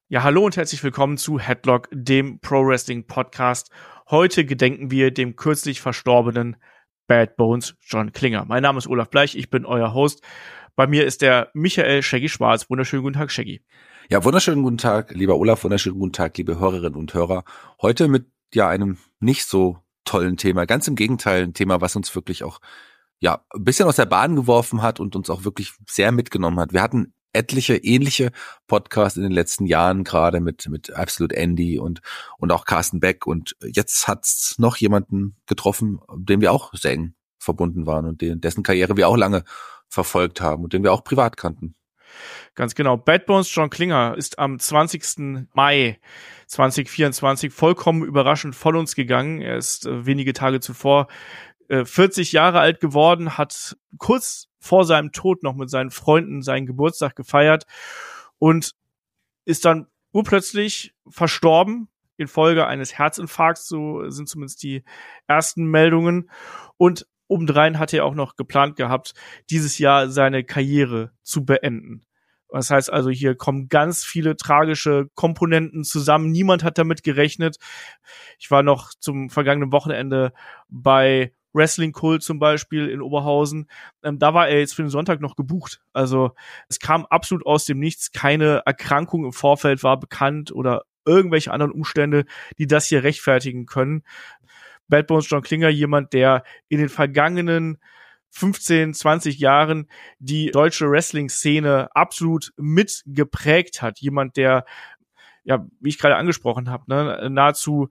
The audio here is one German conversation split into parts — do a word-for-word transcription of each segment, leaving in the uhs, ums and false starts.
Ja, hallo und herzlich willkommen zu Headlock, dem Pro Wrestling Podcast. Heute gedenken wir dem kürzlich verstorbenen Bad Bones John Klinger. Mein Name ist Olaf Bleich, ich bin euer Host. Bei mir ist der Michael Shaggy Schwarz. Wunderschönen guten Tag, Shaggy. Ja, wunderschönen guten Tag, lieber Olaf, wunderschönen guten Tag, liebe Hörerinnen und Hörer. Heute mit ja einem nicht so tollen Thema, ganz im Gegenteil, ein Thema, was uns wirklich auch ja ein bisschen aus der Bahn geworfen hat und uns auch wirklich sehr mitgenommen hat. Wir hatten etliche ähnliche Podcasts in den letzten Jahren, gerade mit mit Absolute Andy und und auch Carsten Beck, und jetzt hat's noch jemanden getroffen, dem wir auch sehr eng verbunden waren und den, dessen Karriere wir auch lange verfolgt haben und den wir auch privat kannten. Ganz genau. Bad Bones John Klinger ist am zwanzigsten Mai zweitausendvierundzwanzig vollkommen überraschend von uns gegangen. Er ist äh, wenige Tage zuvor äh, vierzig Jahre alt geworden, hat kurz vor seinem Tod noch mit seinen Freunden seinen Geburtstag gefeiert und ist dann urplötzlich verstorben infolge eines Herzinfarkts, so sind zumindest die ersten Meldungen. Und obendrein hat er auch noch geplant gehabt, dieses Jahr seine Karriere zu beenden. Das heißt also, hier kommen ganz viele tragische Komponenten zusammen. Niemand hat damit gerechnet. Ich war noch zum vergangenen Wochenende bei Wrestling Kult zum Beispiel in Oberhausen. Ähm, da war er jetzt für den Sonntag noch gebucht. Also es kam absolut aus dem Nichts. Keine Erkrankung im Vorfeld war bekannt oder irgendwelche anderen Umstände, die das hier rechtfertigen können. Bad Bones John Klinger, jemand, der in den vergangenen fünfzehn, zwanzig Jahren die deutsche Wrestling-Szene absolut mitgeprägt hat. Jemand, der, ja, wie ich gerade angesprochen habe, ne, nahezu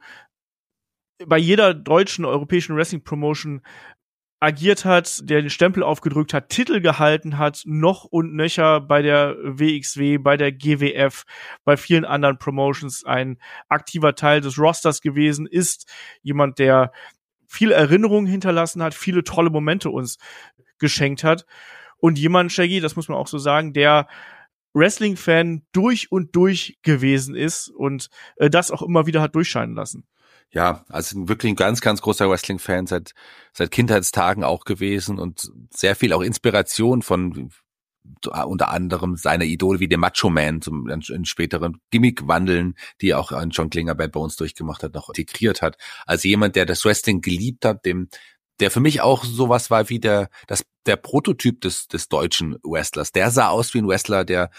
bei jeder deutschen, europäischen Wrestling-Promotion agiert hat, der den Stempel aufgedrückt hat, Titel gehalten hat, noch und nöcher bei der W X W, bei der G W F, bei vielen anderen Promotions ein aktiver Teil des Rosters gewesen ist. Jemand, der viele Erinnerungen hinterlassen hat, viele tolle Momente uns geschenkt hat. Und jemand, Shaggy, das muss man auch so sagen, der Wrestling-Fan durch und durch gewesen ist und äh, das auch immer wieder hat durchscheinen lassen. Ja, also wirklich ein ganz, ganz großer Wrestling-Fan seit seit Kindheitstagen auch gewesen und sehr viel auch Inspiration von unter anderem seine Idole wie dem Macho Man zum in späteren Gimmick-Wandeln, die auch an John Klinger Bad Bones durchgemacht hat, noch integriert hat. Also jemand, der das Wrestling geliebt hat, dem der für mich auch sowas war wie der das der Prototyp des des deutschen Wrestlers. Der sah aus wie ein Wrestler, der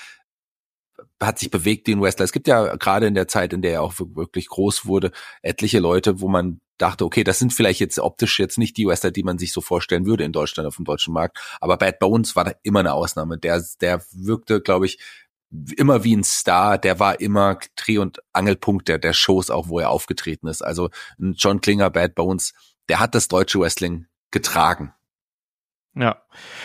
hat sich bewegt wie ein Wrestler. Es gibt ja gerade in der Zeit, in der er auch wirklich groß wurde, etliche Leute, wo man dachte, okay, das sind vielleicht jetzt optisch jetzt nicht die Wrestler, die man sich so vorstellen würde in Deutschland auf dem deutschen Markt. Aber Bad Bones war da immer eine Ausnahme. Der, der wirkte, glaube ich, immer wie ein Star. Der war immer Dreh- und Angelpunkt der, der Shows, auch wo er aufgetreten ist. Also John Klinger, Bad Bones, der hat das deutsche Wrestling getragen. Ja.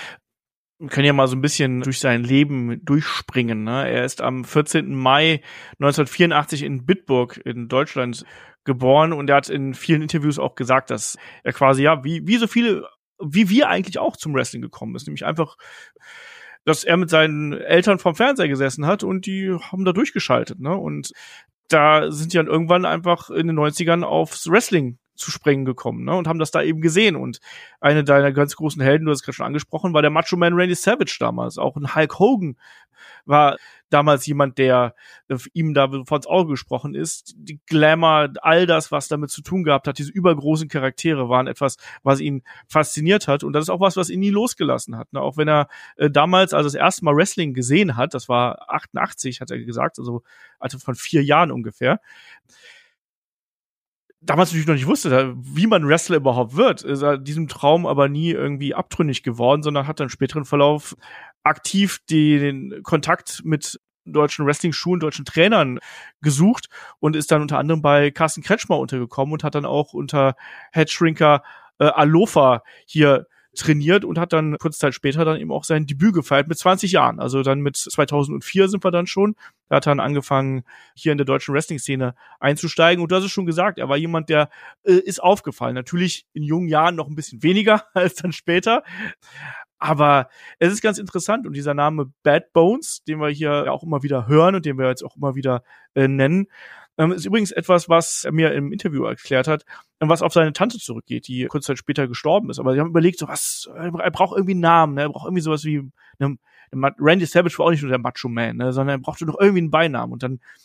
Wir können ja mal so ein bisschen durch sein Leben durchspringen. Ne? Er ist am vierzehnten Mai neunzehnhundertvierundachtzig in Bitburg in Deutschland geboren und er hat in vielen Interviews auch gesagt, dass er quasi, ja, wie wie so viele, wie wir eigentlich auch zum Wrestling gekommen ist. Nämlich einfach, dass er mit seinen Eltern vorm Fernseher gesessen hat und die haben da durchgeschaltet. Ne? Und da sind die dann irgendwann einfach in den neunzigern aufs Wrestling zu springen gekommen, ne, und haben das da eben gesehen. Und eine deiner ganz großen Helden, du hast es gerade schon angesprochen, war der Macho Man Randy Savage damals. Auch ein Hulk Hogan war damals jemand, der äh, ihm da vor ins Auge gesprochen ist. Die Glamour, all das, was damit zu tun gehabt hat, diese übergroßen Charaktere waren etwas, was ihn fasziniert hat. Und das ist auch was, was ihn nie losgelassen hat. Ne? Auch wenn er äh, damals, als er das erste Mal Wrestling gesehen hat, das war achtundachtzig, hat er gesagt, also also von vier Jahren ungefähr, damals natürlich noch nicht wusste, wie man Wrestler überhaupt wird, ist er diesem Traum aber nie irgendwie abtrünnig geworden, sondern hat dann im späteren Verlauf aktiv den Kontakt mit deutschen Wrestling-Schulen, deutschen Trainern gesucht und ist dann unter anderem bei Carsten Kretschmer untergekommen und hat dann auch unter Headshrinker äh, Alofa hier trainiert und hat dann kurze Zeit später dann eben auch sein Debüt gefeiert mit zwanzig Jahren. Also dann mit zweitausendvier sind wir dann schon. Da hat er dann angefangen, hier in der deutschen Wrestling-Szene einzusteigen. Und du hast es schon gesagt, er war jemand, der äh, ist aufgefallen. Natürlich in jungen Jahren noch ein bisschen weniger als dann später. Aber es ist ganz interessant. Und dieser Name Bad Bones, den wir hier auch immer wieder hören und den wir jetzt auch immer wieder äh, nennen, ähm, ist übrigens etwas, was er mir im Interview erklärt hat, was auf seine Tante zurückgeht, die kurze Zeit später gestorben ist. Aber sie haben überlegt, so was, er braucht irgendwie einen Namen, ne? Er braucht irgendwie sowas wie, ne, Randy Savage war auch nicht nur der Macho Man, ne, sondern er brauchte noch irgendwie einen Beinamen. Und dann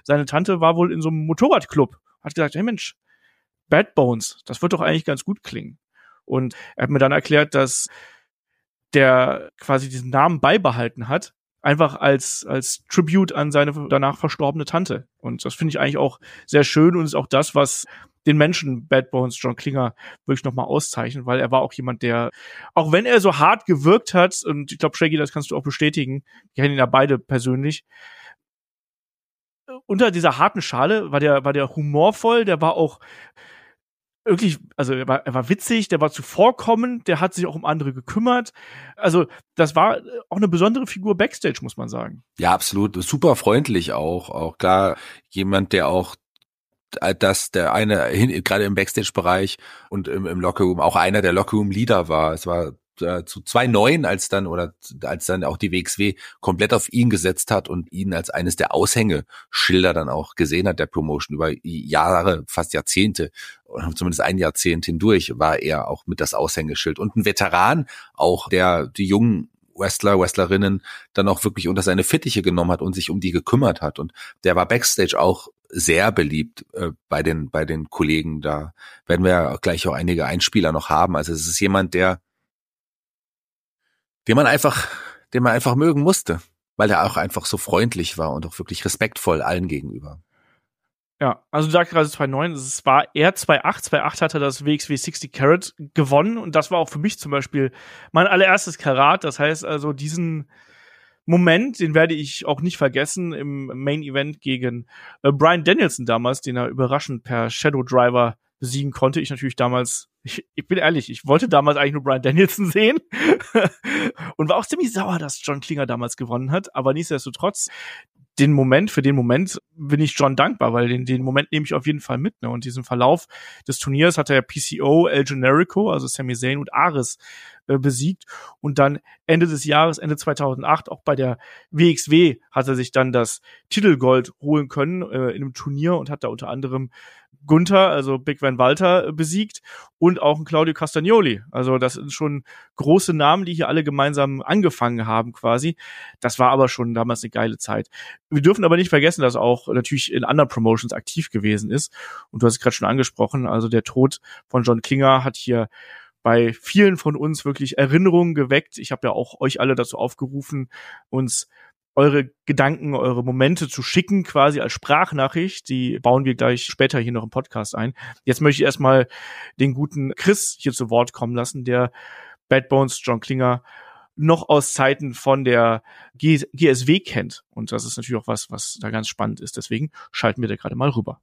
seine Tante war wohl in so einem Motorradclub, hat gesagt, hey Mensch, Bad Bones, das wird doch eigentlich ganz gut klingen. Und er hat mir dann erklärt, dass der quasi diesen Namen beibehalten hat, einfach als als Tribute an seine danach verstorbene Tante. Und das finde ich eigentlich auch sehr schön und ist auch das, was den Menschen Bad Bones John Klinger wirklich nochmal auszeichnet, weil er war auch jemand, der, auch wenn er so hart gewirkt hat, und ich glaube, Shaggy, das kannst du auch bestätigen, wir kennen ihn ja beide persönlich, unter dieser harten Schale war der war der humorvoll, der war auch wirklich, also er war, er war witzig, der war zuvorkommend, der hat sich auch um andere gekümmert. Also das war auch eine besondere Figur Backstage, muss man sagen. Ja, absolut. Super freundlich auch. Auch klar, jemand, der auch dass der eine, gerade im Backstage-Bereich und im, im Lockerroom, auch einer der Lockerroom-Leader war. Es war äh, zu zwei neun, als dann, oder als dann auch die W X W komplett auf ihn gesetzt hat und ihn als eines der Aushängeschilder dann auch gesehen hat, der Promotion über Jahre, fast Jahrzehnte, oder zumindest ein Jahrzehnt hindurch, war er auch mit das Aushängeschild. Und ein Veteran auch, der die jungen Wrestler, Wrestlerinnen dann auch wirklich unter seine Fittiche genommen hat und sich um die gekümmert hat. Und der war Backstage auch sehr beliebt äh, bei den bei den Kollegen. Da werden wir ja gleich auch einige Einspieler noch haben. Also es ist jemand, der den man einfach, den man einfach mögen musste, weil er auch einfach so freundlich war und auch wirklich respektvoll allen gegenüber. Ja, also du sagst gerade zwei neun, es war er zwei acht, zwei acht hat er das W X W sechzig Karat gewonnen und das war auch für mich zum Beispiel mein allererstes Karat. Das heißt also, diesen Moment, den werde ich auch nicht vergessen im Main Event gegen äh, Bryan Danielson damals, den er überraschend per Shadow Driver besiegen konnte. Ich natürlich damals, ich, ich bin ehrlich, ich wollte damals eigentlich nur Bryan Danielson sehen und war auch ziemlich sauer, dass John Klinger damals gewonnen hat, aber nichtsdestotrotz, den Moment, für den Moment bin ich John dankbar, weil den, den Moment nehme ich auf jeden Fall mit, ne? Und diesen Verlauf des Turniers hat er P C O, El Generico, also Sami Zayn und Ares äh, besiegt. Und dann Ende des Jahres, Ende zweitausendacht, auch bei der W X W hat er sich dann das Titelgold holen können äh, in einem Turnier und hat da unter anderem Gunther, also Big Van Walter, besiegt und auch ein Claudio Castagnoli. Also das sind schon große Namen, die hier alle gemeinsam angefangen haben quasi. Das war aber schon damals eine geile Zeit. Wir dürfen aber nicht vergessen, dass er auch natürlich in anderen Promotions aktiv gewesen ist. Und du hast es gerade schon angesprochen, also der Tod von John Klinger hat hier bei vielen von uns wirklich Erinnerungen geweckt. Ich habe ja auch euch alle dazu aufgerufen, uns eure Gedanken, eure Momente zu schicken, quasi als Sprachnachricht. Die bauen wir gleich später hier noch im Podcast ein. Jetzt möchte ich erstmal den guten Chris hier zu Wort kommen lassen, der Bad Bones John Klinger noch aus Zeiten von der G S W kennt. Und das ist natürlich auch was, was da ganz spannend ist. Deswegen schalten wir da gerade mal rüber.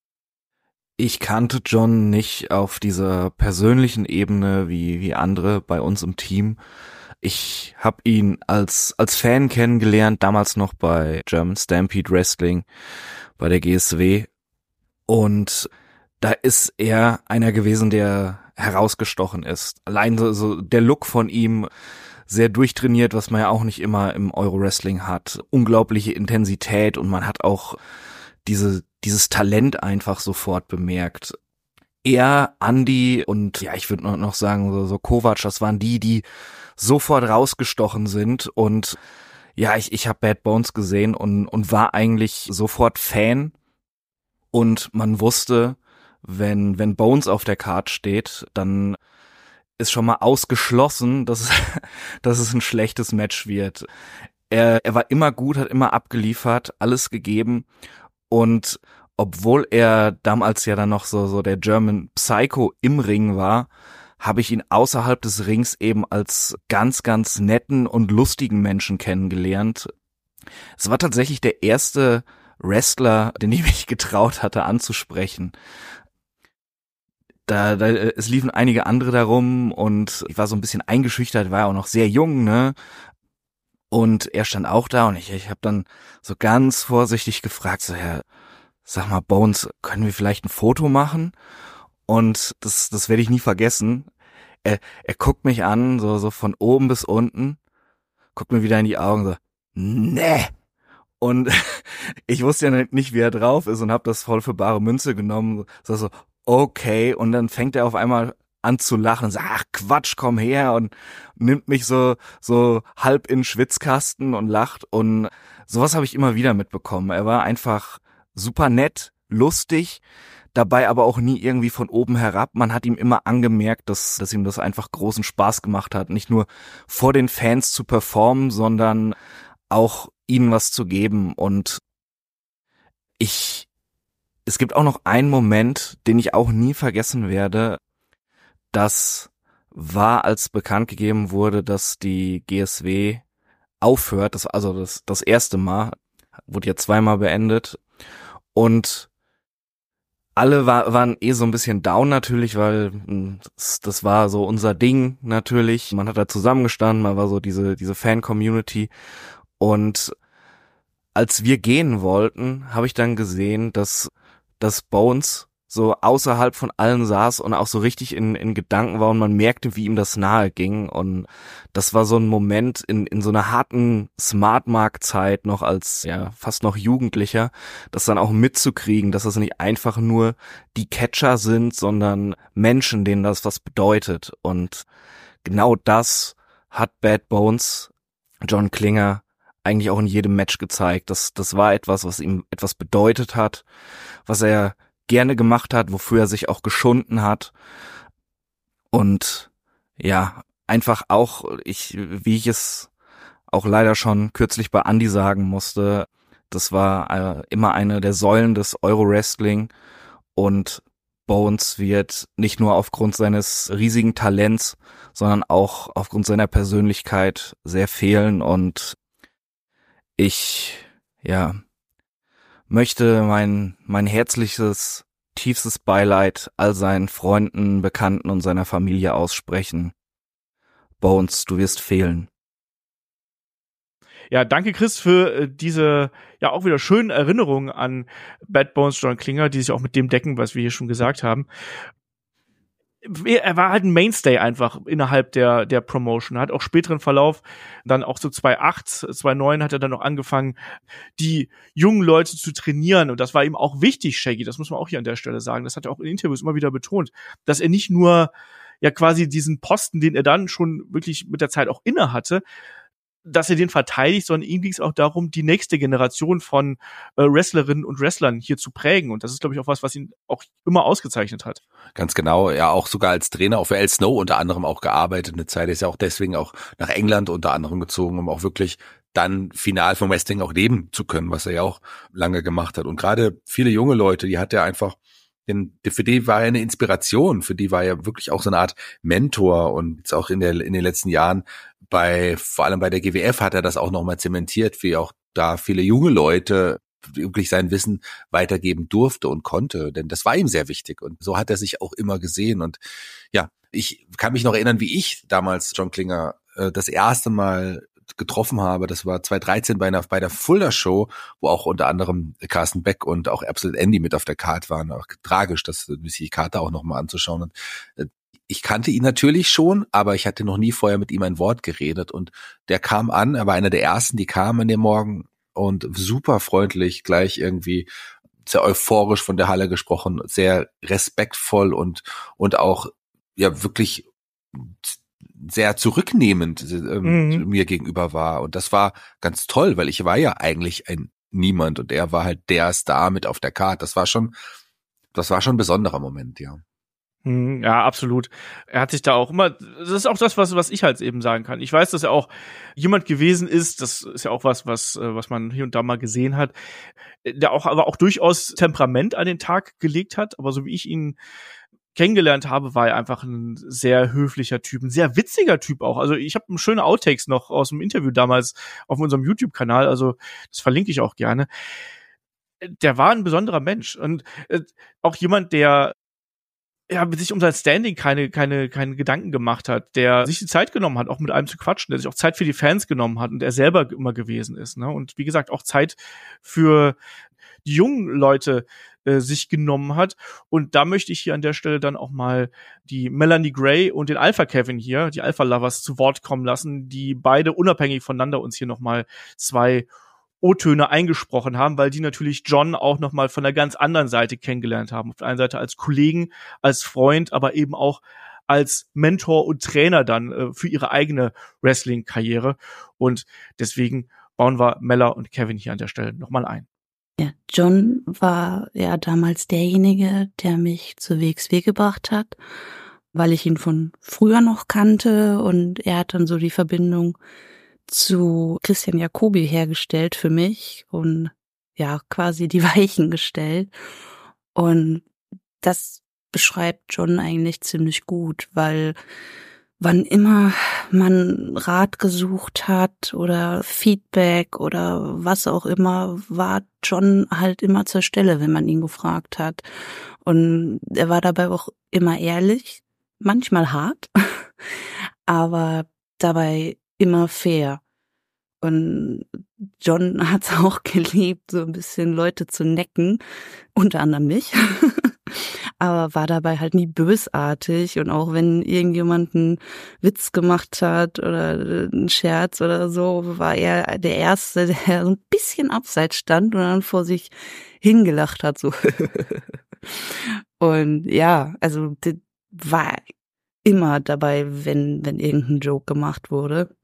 Ich kannte John nicht auf dieser persönlichen Ebene wie wie andere bei uns im Team. Ich habe ihn als als Fan kennengelernt, damals noch bei German Stampede Wrestling, bei der G S W. Und da ist er einer gewesen, der herausgestochen ist. Allein so, so der Look von ihm, sehr durchtrainiert, was man ja auch nicht immer im Euro-Wrestling hat. Unglaubliche Intensität und man hat auch diese dieses Talent einfach sofort bemerkt. Er, Andy und ja, ich würde noch sagen, so, so Kovac, das waren die, die sofort rausgestochen sind und ja, ich ich habe Bad Bones gesehen und und war eigentlich sofort Fan und man wusste, wenn wenn Bones auf der Card steht, dann ist schon mal ausgeschlossen, dass es, dass es ein schlechtes Match wird. Er er war immer gut, hat immer abgeliefert, alles gegeben und obwohl er damals ja dann noch so so der German Psycho im Ring war, habe ich ihn außerhalb des Rings eben als ganz, ganz netten und lustigen Menschen kennengelernt. Es war tatsächlich der erste Wrestler, den ich mich getraut hatte anzusprechen. Da, da, es liefen einige andere darum und ich war so ein bisschen eingeschüchtert, war ja auch noch sehr jung, ne? Und er stand auch da und ich, ich habe dann so ganz vorsichtig gefragt, so, Herr, sag mal, Bones, können wir vielleicht ein Foto machen? Und das, das werde ich nie vergessen. Er, er guckt mich an, so, so von oben bis unten, guckt mir wieder in die Augen, so, nee. Und ich wusste ja nicht, wie er drauf ist und habe das voll für bare Münze genommen. So, so, okay. Und dann fängt er auf einmal an zu lachen und sagt, ach Quatsch, komm her und nimmt mich so, so halb in den Schwitzkasten und lacht. Und sowas habe ich immer wieder mitbekommen. Er war einfach super nett, lustig, dabei aber auch nie irgendwie von oben herab. Man hat ihm immer angemerkt, dass, dass ihm das einfach großen Spaß gemacht hat, nicht nur vor den Fans zu performen, sondern auch ihnen was zu geben. Und ich, es gibt auch noch einen Moment, den ich auch nie vergessen werde. Das war, als bekannt gegeben wurde, dass die G S W aufhört. Das, also das, das erste Mal, wurde ja zweimal beendet. Und alle war, waren eh so ein bisschen down natürlich, weil das, das war so unser Ding natürlich. Man hat da zusammengestanden, man war so diese diese Fan-Community. Und als wir gehen wollten, habe ich dann gesehen, dass dass Bones so außerhalb von allen saß und auch so richtig in in Gedanken war und man merkte, wie ihm das nahe ging. Und das war so ein Moment in in so einer harten Smart-Mark-Zeit noch als ja fast noch Jugendlicher, das dann auch mitzukriegen, dass das nicht einfach nur die Catcher sind, sondern Menschen, denen das was bedeutet. Und genau das hat Bad Bones, John Klinger, eigentlich auch in jedem Match gezeigt. Das das war etwas, was ihm etwas bedeutet hat, was er gerne gemacht hat, wofür er sich auch geschunden hat. Und ja, einfach auch, ich, wie ich es auch leider schon kürzlich bei Andy sagen musste, das war äh, immer eine der Säulen des Euro-Wrestling und Bones wird nicht nur aufgrund seines riesigen Talents, sondern auch aufgrund seiner Persönlichkeit sehr fehlen und ich, ja, möchte mein mein herzliches, tiefstes Beileid all seinen Freunden, Bekannten und seiner Familie aussprechen. Bones, du wirst fehlen. Ja, danke Chris für äh, diese ja auch wieder schönen Erinnerungen an Bad Bones John Klinger, die sich auch mit dem decken, was wir hier schon gesagt haben. Er war halt ein Mainstay einfach innerhalb der der Promotion. Hat auch späteren Verlauf, dann auch so zweitausendacht, zweitausendneun hat er dann noch angefangen, die jungen Leute zu trainieren. Und das war ihm auch wichtig, Shaggy. Das muss man auch hier an der Stelle sagen. Das hat er auch in Interviews immer wieder betont, dass er nicht nur ja quasi diesen Posten, den er dann schon wirklich mit der Zeit auch inne hatte, dass er den verteidigt, sondern ihm ging es auch darum, die nächste Generation von äh, Wrestlerinnen und Wrestlern hier zu prägen. Und das ist, glaube ich, auch was, was ihn auch immer ausgezeichnet hat. Ganz genau, ja, auch sogar als Trainer auch für Al Snow unter anderem auch gearbeitet. Eine Zeit ist ja auch deswegen auch nach England unter anderem gezogen, um auch wirklich dann final vom Wrestling auch leben zu können, was er ja auch lange gemacht hat. Und gerade viele junge Leute, die hat er einfach, denn für die war er eine Inspiration, für die war er wirklich auch so eine Art Mentor. Und jetzt auch in der in den letzten Jahren bei, vor allem bei der G W F hat er das auch nochmal zementiert, wie auch da viele junge Leute wirklich sein Wissen weitergeben durfte und konnte, denn das war ihm sehr wichtig und so hat er sich auch immer gesehen. Und ja, ich kann mich noch erinnern, wie ich damals John Klinger äh, das erste Mal getroffen habe. Das war zweitausenddreizehn bei einer bei der Fulda Show, wo auch unter anderem Carsten Beck und auch Absolute Andy mit auf der Card waren. Auch tragisch, das sich die Karte auch nochmal anzuschauen. Und äh, ich kannte ihn natürlich schon, aber ich hatte noch nie vorher mit ihm ein Wort geredet. Und der kam an, er war einer der ersten, die kamen an dem Morgen und super freundlich, gleich irgendwie sehr euphorisch von der Halle gesprochen, sehr respektvoll und und auch ja wirklich sehr zurücknehmend ähm, mhm. mir gegenüber war. Und das war ganz toll, weil ich war ja eigentlich ein Niemand und er war halt der Star mit auf der Card. Das war schon, das war schon ein besonderer Moment, ja. Ja, absolut. Er hat sich da auch immer, das ist auch das, was was ich halt eben sagen kann. Ich weiß, dass er auch jemand gewesen ist, das ist ja auch was, was was man hier und da mal gesehen hat, der auch aber auch durchaus Temperament an den Tag gelegt hat, aber so wie ich ihn kennengelernt habe, war er einfach ein sehr höflicher Typ, ein sehr witziger Typ auch. Also ich habe schöne Outtakes noch aus dem Interview damals auf unserem YouTube-Kanal, also das verlinke ich auch gerne. Der war ein besonderer Mensch und äh, auch jemand, der ja, sich um sein Standing keine, keine, keine Gedanken gemacht hat, der sich die Zeit genommen hat, auch mit einem zu quatschen, der sich auch Zeit für die Fans genommen hat und er selber immer gewesen ist, ne? Und wie gesagt, auch Zeit für die jungen Leute äh, sich genommen hat. Und da möchte ich hier an der Stelle dann auch mal die Melanie Gray und den Alpha Kevin hier, die Alpha Lovers, zu Wort kommen lassen, die beide unabhängig voneinander uns hier nochmal zwei O-Töne eingesprochen haben, weil die natürlich John auch nochmal von der ganz anderen Seite kennengelernt haben. Auf der einen Seite als Kollegen, als Freund, aber eben auch als Mentor und Trainer dann äh, für ihre eigene Wrestling-Karriere. Und deswegen bauen wir Mella und Kevin hier an der Stelle nochmal ein. Ja, John war ja damals derjenige, der mich zu W X W gebracht hat, weil ich ihn von früher noch kannte und er hat dann so die Verbindung zu Christian Jacobi hergestellt für mich und ja, quasi die Weichen gestellt. Und das beschreibt John eigentlich ziemlich gut, weil wann immer man Rat gesucht hat oder Feedback oder was auch immer, war John halt immer zur Stelle, wenn man ihn gefragt hat. Und er war dabei auch immer ehrlich, manchmal hart, aber dabei immer fair. Und John hat es auch geliebt, so ein bisschen Leute zu necken, unter anderem mich. Aber war dabei halt nie bösartig und auch wenn irgendjemand einen Witz gemacht hat oder einen Scherz oder so, war er der Erste, der so ein bisschen abseits stand und dann vor sich hingelacht hat, so. Und ja, also das war immer dabei, wenn wenn irgendein Joke gemacht wurde.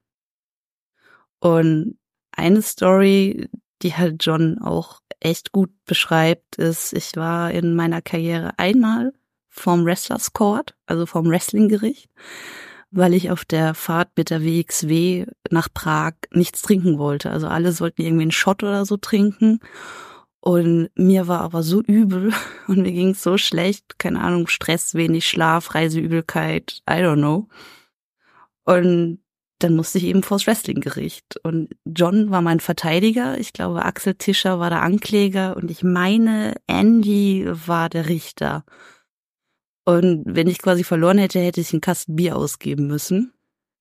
Und eine Story, die halt John auch echt gut beschreibt, ist, ich war in meiner Karriere einmal vom Wrestlers Court, also vom Wrestlinggericht, weil ich auf der Fahrt mit der W X W nach Prag nichts trinken wollte. Also alle sollten irgendwie einen Shot oder so trinken. Und mir war aber so übel und mir ging es so schlecht, keine Ahnung, Stress, wenig Schlaf, Reiseübelkeit, I don't know. Und dann musste ich eben vors Wrestlinggericht. Und John war mein Verteidiger. Ich glaube, Axel Tischer war der Ankläger. Und ich meine, Andy war der Richter. Und wenn ich quasi verloren hätte, hätte ich einen Kasten Bier ausgeben müssen.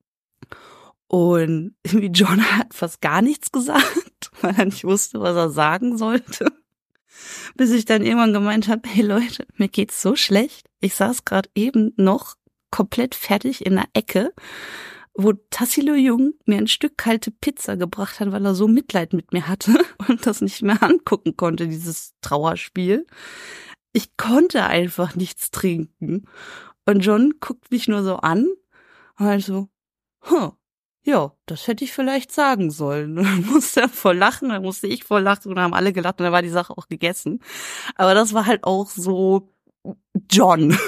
Und John hat fast gar nichts gesagt, weil er nicht wusste, was er sagen sollte. Bis ich dann irgendwann gemeint habe, hey Leute, mir geht's so schlecht. Ich saß gerade eben noch komplett fertig in der Ecke, wo Tassilo Jung mir ein Stück kalte Pizza gebracht hat, weil er so Mitleid mit mir hatte und das nicht mehr angucken konnte, dieses Trauerspiel. Ich konnte einfach nichts trinken. Und John guckt mich nur so an und halt so, huh, ja, das hätte ich vielleicht sagen sollen. Und dann musste er voll lachen, dann musste ich voll lachen und dann haben alle gelacht und dann war die Sache auch gegessen. Aber das war halt auch so John.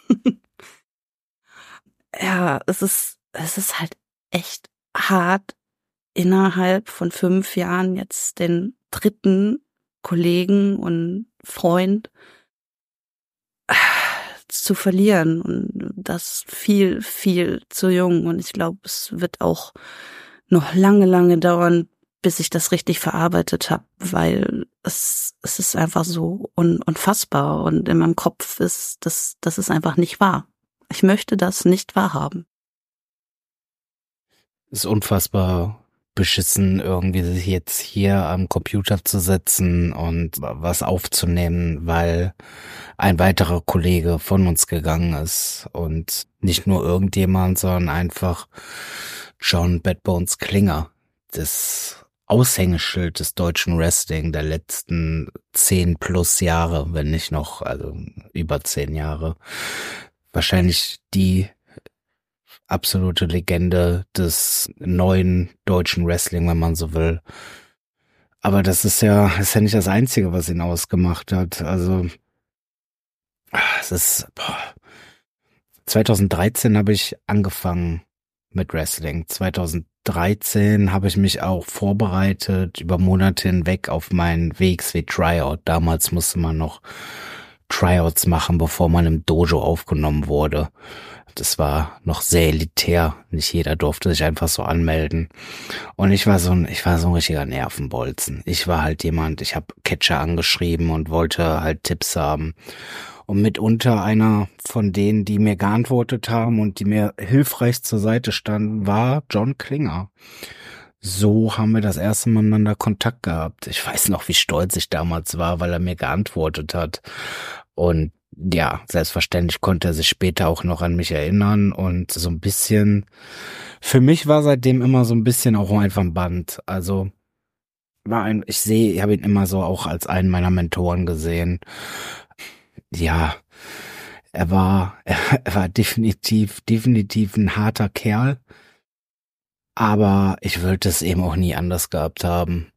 Ja, es ist Es ist halt echt hart, innerhalb von fünf Jahren jetzt den dritten Kollegen und Freund zu verlieren und das viel, viel zu jung. Und ich glaube, es wird auch noch lange, lange dauern, bis ich das richtig verarbeitet habe, weil es es ist einfach so un, unfassbar und in meinem Kopf ist das, das ist einfach nicht wahr. Ich möchte das nicht wahrhaben. Ist unfassbar beschissen, irgendwie sich jetzt hier am Computer zu setzen und was aufzunehmen, weil ein weiterer Kollege von uns gegangen ist und nicht nur irgendjemand, sondern einfach John Bad Bones Klinger, das Aushängeschild des deutschen Wrestling der letzten zehn plus Jahre, wenn nicht noch, also über zehn Jahre. Wahrscheinlich die absolute Legende des neuen deutschen Wrestling, wenn man so will. Aber das ist ja, ist ja nicht das Einzige, was ihn ausgemacht hat. Also, es ist, boah. zwanzig dreizehn habe ich angefangen mit Wrestling. zwanzig dreizehn habe ich mich auch vorbereitet über Monate hinweg auf mein W X W Tryout. Damals musste man noch Tryouts machen, bevor man im Dojo aufgenommen wurde. Das war noch sehr elitär. Nicht jeder durfte sich einfach so anmelden. Und ich war so ein, ich war so ein richtiger Nervenbolzen. Ich war halt jemand, ich habe Catcher angeschrieben und wollte halt Tipps haben. Und mitunter einer von denen, die mir geantwortet haben und die mir hilfreich zur Seite standen, war John Klinger. So haben wir das erste Mal miteinander Kontakt gehabt. Ich weiß noch, wie stolz ich damals war, weil er mir geantwortet hat. Und ja, selbstverständlich konnte er sich später auch noch an mich erinnern und so ein bisschen, für mich war seitdem immer so ein bisschen auch einfach ein Band. Also war ein, ich sehe, ich habe ihn immer so auch als einen meiner Mentoren gesehen. Ja, er war, er war definitiv, definitiv ein harter Kerl. Aber ich wollte es eben auch nie anders gehabt haben.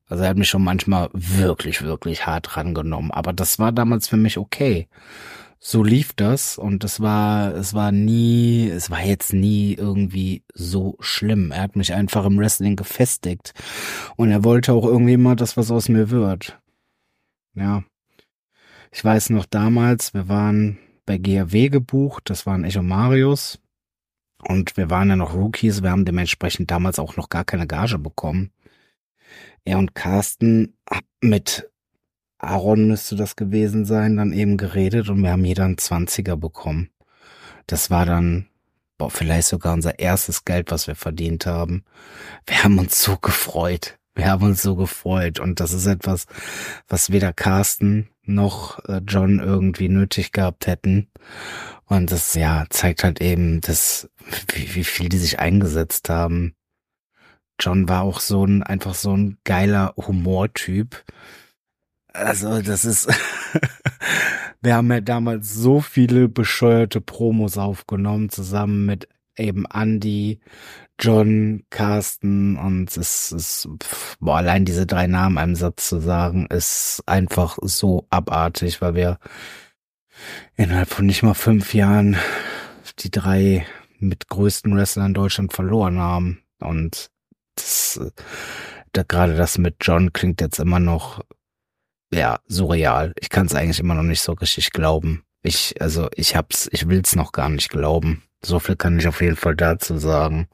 Also er hat mich schon manchmal wirklich, wirklich hart rangenommen. Aber das war damals für mich okay. So lief das und es war, es war nie, es war jetzt nie irgendwie so schlimm. Er hat mich einfach im Wrestling gefestigt und er wollte auch irgendwie mal, dass was aus mir wird. Ja. Ich weiß noch damals, wir waren bei G R W gebucht, das waren ich und Marius und wir waren ja noch Rookies, wir haben dementsprechend damals auch noch gar keine Gage bekommen. Er und Carsten mit Aaron müsste das gewesen sein, dann eben geredet und wir haben jeder einen Zwanziger bekommen. Das war dann, boah, vielleicht sogar unser erstes Geld, was wir verdient haben. Wir haben uns so gefreut. Wir haben uns so gefreut und das ist etwas, was weder Carsten noch äh, John irgendwie nötig gehabt hätten. Und das, ja, zeigt halt eben, dass, wie, wie viel die sich eingesetzt haben. John war auch so ein, einfach so ein geiler Humortyp. Also das ist, wir haben ja damals so viele bescheuerte Promos aufgenommen, zusammen mit eben Andy, John, Carsten und es ist, boah, allein diese drei Namen einem Satz zu sagen, ist einfach so abartig, weil wir innerhalb von nicht mal fünf Jahren die drei mit größten Wrestler in Deutschland verloren haben und das, da gerade das mit John klingt jetzt immer noch, ja, surreal. Ich kann es eigentlich immer noch nicht so richtig glauben. Ich, also ich hab's, ich will's noch gar nicht glauben. So viel kann ich auf jeden Fall dazu sagen.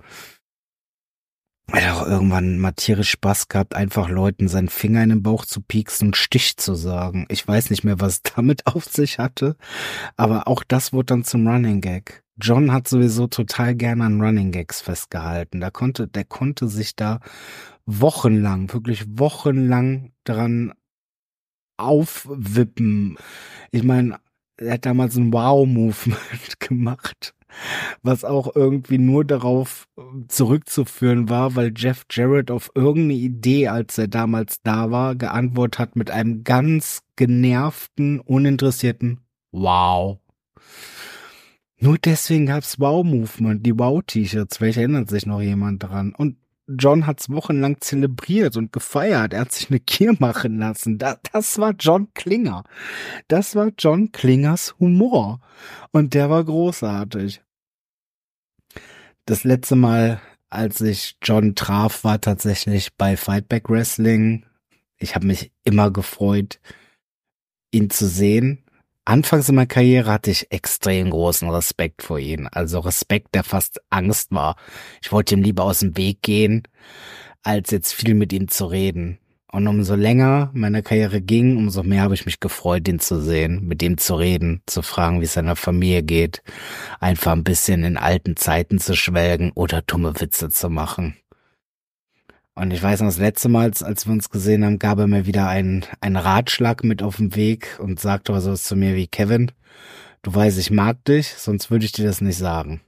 Er hat auch irgendwann mal tierisch Spaß gehabt, einfach Leuten seinen Finger in den Bauch zu pieksen und Stich zu sagen. Ich weiß nicht mehr, was es damit auf sich hatte, aber auch das wurde dann zum Running Gag. John hat sowieso total gerne an Running Gags festgehalten. Da konnte, der konnte sich da wochenlang, wirklich wochenlang dran aufwippen. Ich meine, er hat damals ein Wow-Movement gemacht, was auch irgendwie nur darauf zurückzuführen war, weil Jeff Jarrett auf irgendeine Idee, als er damals da war, geantwortet hat mit einem ganz genervten, uninteressierten Wow. Nur deswegen gab's Wow-Movement, die Wow-T-Shirts, vielleicht erinnert sich noch jemand dran. Und John hat's wochenlang zelebriert und gefeiert. Er hat sich eine Kier machen lassen. Das, das war John Klinger. Das war John Klingers Humor. Und der war großartig. Das letzte Mal, als ich John traf, war tatsächlich bei Fightback Wrestling. Ich habe mich immer gefreut, ihn zu sehen. Anfangs in meiner Karriere hatte ich extrem großen Respekt vor ihm. Also Respekt, der fast Angst war. Ich wollte ihm lieber aus dem Weg gehen, als jetzt viel mit ihm zu reden. Und umso länger meine Karriere ging, umso mehr habe ich mich gefreut, ihn zu sehen, mit ihm zu reden, zu fragen, wie es seiner Familie geht, einfach ein bisschen in alten Zeiten zu schwelgen oder dumme Witze zu machen. Und ich weiß noch, das letzte Mal, als wir uns gesehen haben, gab er mir wieder einen, einen Ratschlag mit auf den Weg und sagte aber sowas zu mir wie, Kevin, du weißt, ich mag dich, sonst würde ich dir das nicht sagen.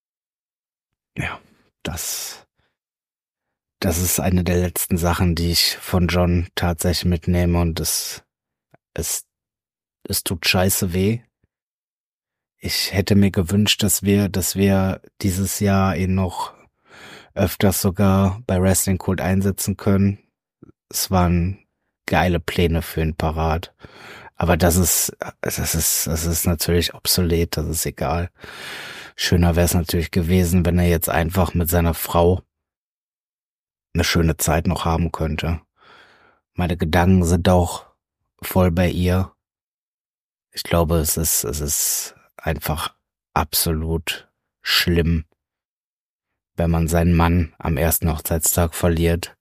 Ja, das, das ist eine der letzten Sachen, die ich von John tatsächlich mitnehme und es, es, es tut scheiße weh. Ich hätte mir gewünscht, dass wir, dass wir dieses Jahr ihn noch öfters sogar bei Wrestling Kult einsetzen können. Es waren geile Pläne für ihn parat. Aber das ist, das ist, das ist natürlich obsolet, das ist egal. Schöner wäre es natürlich gewesen, wenn er jetzt einfach mit seiner Frau eine schöne Zeit noch haben könnte. Meine Gedanken sind auch voll bei ihr. Ich glaube, es ist, es ist einfach absolut schlimm, wenn man seinen Mann am ersten Hochzeitstag verliert.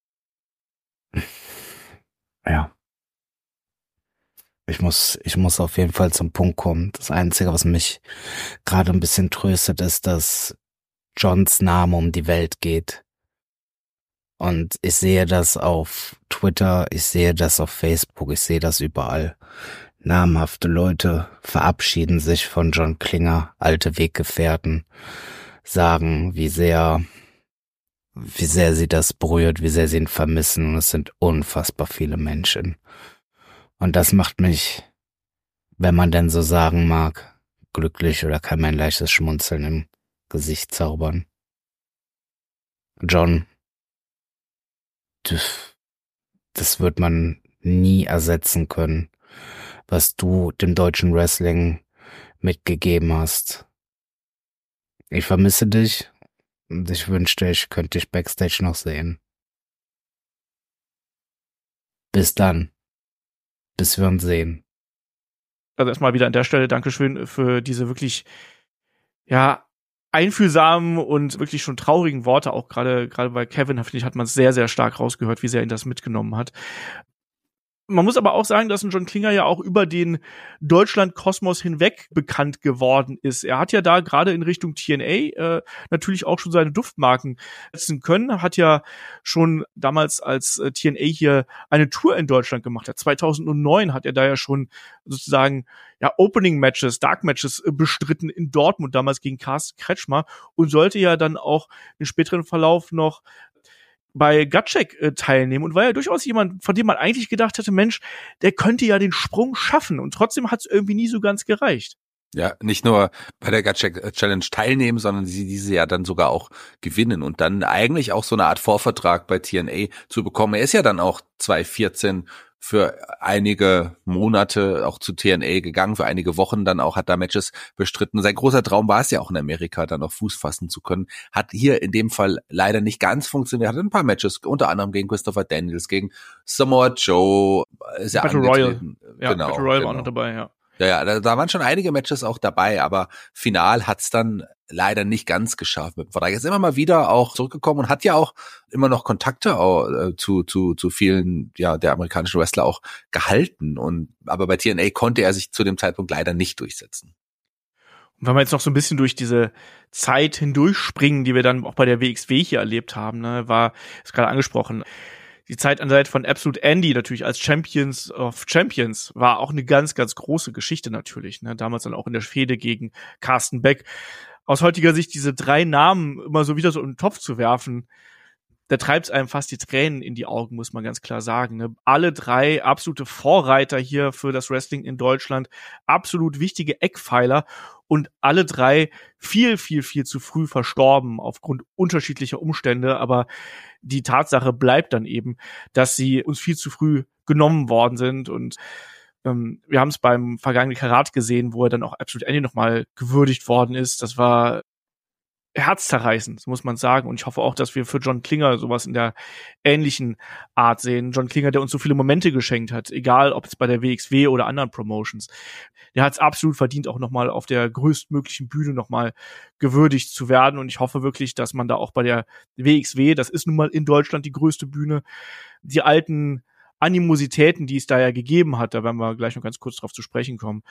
Ja. Ich muss, ich muss auf jeden Fall zum Punkt kommen. Das Einzige, was mich gerade ein bisschen tröstet, ist, dass Johns Name um die Welt geht. Und ich sehe das auf Twitter, ich sehe das auf Facebook, ich sehe das überall. Namhafte Leute verabschieden sich von John Klinger, alte Weggefährten, sagen, wie sehr, wie sehr sie das berührt, wie sehr sie ihn vermissen. Und es sind unfassbar viele Menschen. Und das macht mich, wenn man denn so sagen mag, glücklich oder kann mir ein leichtes Schmunzeln im Gesicht zaubern. John, du, das wird man nie ersetzen können, was du dem deutschen Wrestling mitgegeben hast. Ich vermisse dich und ich wünschte, ich könnte dich Backstage noch sehen. Bis dann. Bis wir uns sehen. Also erstmal wieder an der Stelle Dankeschön für diese wirklich, ja, einfühlsamen und wirklich schon traurigen Worte. Auch gerade gerade bei Kevin, finde ich, hat man es sehr, sehr stark rausgehört, wie sehr ihn das mitgenommen hat. Man muss aber auch sagen, dass ein John Klinger ja auch über den Deutschland-Kosmos hinweg bekannt geworden ist. Er hat ja da gerade in Richtung T N A äh, natürlich auch schon seine Duftmarken setzen können. Hat ja schon damals als äh, T N A hier eine Tour in Deutschland gemacht. Ja, zweitausendneun hat er da ja schon sozusagen ja Opening-Matches, Dark-Matches äh, bestritten in Dortmund, damals gegen Carsten Kretschmer, und sollte ja dann auch im späteren Verlauf noch bei Gatschek äh, teilnehmen und war ja durchaus jemand, von dem man eigentlich gedacht hätte, Mensch, der könnte ja den Sprung schaffen, und trotzdem hat es irgendwie nie so ganz gereicht. Ja, nicht nur bei der Gatschek Challenge teilnehmen, sondern sie diese ja dann sogar auch gewinnen und dann eigentlich auch so eine Art Vorvertrag bei T N A zu bekommen. Er ist ja dann auch zweitausendvierzehn für einige Monate auch zu T N A gegangen, für einige Wochen dann auch, hat da Matches bestritten. Sein großer Traum war es ja auch in Amerika, dann auch Fuß fassen zu können. Hat hier in dem Fall leider nicht ganz funktioniert. Hat ein paar Matches, unter anderem gegen Christopher Daniels, gegen Samoa Joe. Ist ja Battle Royal. Ja, genau, Battle Royal genau. war auch noch dabei, ja. Ja, ja, da, da waren schon einige Matches auch dabei, aber final hat's dann leider nicht ganz geschafft mit dem Vertrag. Er ist immer mal wieder auch zurückgekommen und hat ja auch immer noch Kontakte auch, äh, zu zu zu vielen ja der amerikanischen Wrestler auch gehalten, und aber bei T N A konnte er sich zu dem Zeitpunkt leider nicht durchsetzen. Und wenn wir jetzt noch so ein bisschen durch diese Zeit hindurchspringen, die wir dann auch bei der W X W hier erlebt haben, ne, war, ist gerade angesprochen, die Zeit an der Seite von Absolute Andy natürlich als Champions of Champions war auch eine ganz, ganz große Geschichte natürlich, ne, damals dann auch in der Fehde gegen Carsten Beck. Aus heutiger Sicht diese drei Namen immer so wieder so in den Topf zu werfen, da treibt es einem fast die Tränen in die Augen, muss man ganz klar sagen. Ne? Alle drei absolute Vorreiter hier für das Wrestling in Deutschland, absolut wichtige Eckpfeiler, und alle drei viel, viel, viel zu früh verstorben aufgrund unterschiedlicher Umstände. Aber die Tatsache bleibt dann eben, dass sie uns viel zu früh genommen worden sind, und ähm, wir haben es beim vergangenen Karat gesehen, wo er dann auch Absolute Andy nochmal gewürdigt worden ist. Das war herzzerreißend, so muss man sagen. Und ich hoffe auch, dass wir für John Klinger sowas in der ähnlichen Art sehen. John Klinger, der uns so viele Momente geschenkt hat, egal ob es bei der W X W oder anderen Promotions. Der hat es absolut verdient, auch nochmal auf der größtmöglichen Bühne nochmal gewürdigt zu werden. Und ich hoffe wirklich, dass man da auch bei der W X W, das ist nun mal in Deutschland die größte Bühne, die alten Animositäten, die es da ja gegeben hat, da werden wir gleich noch ganz kurz drauf zu sprechen kommen,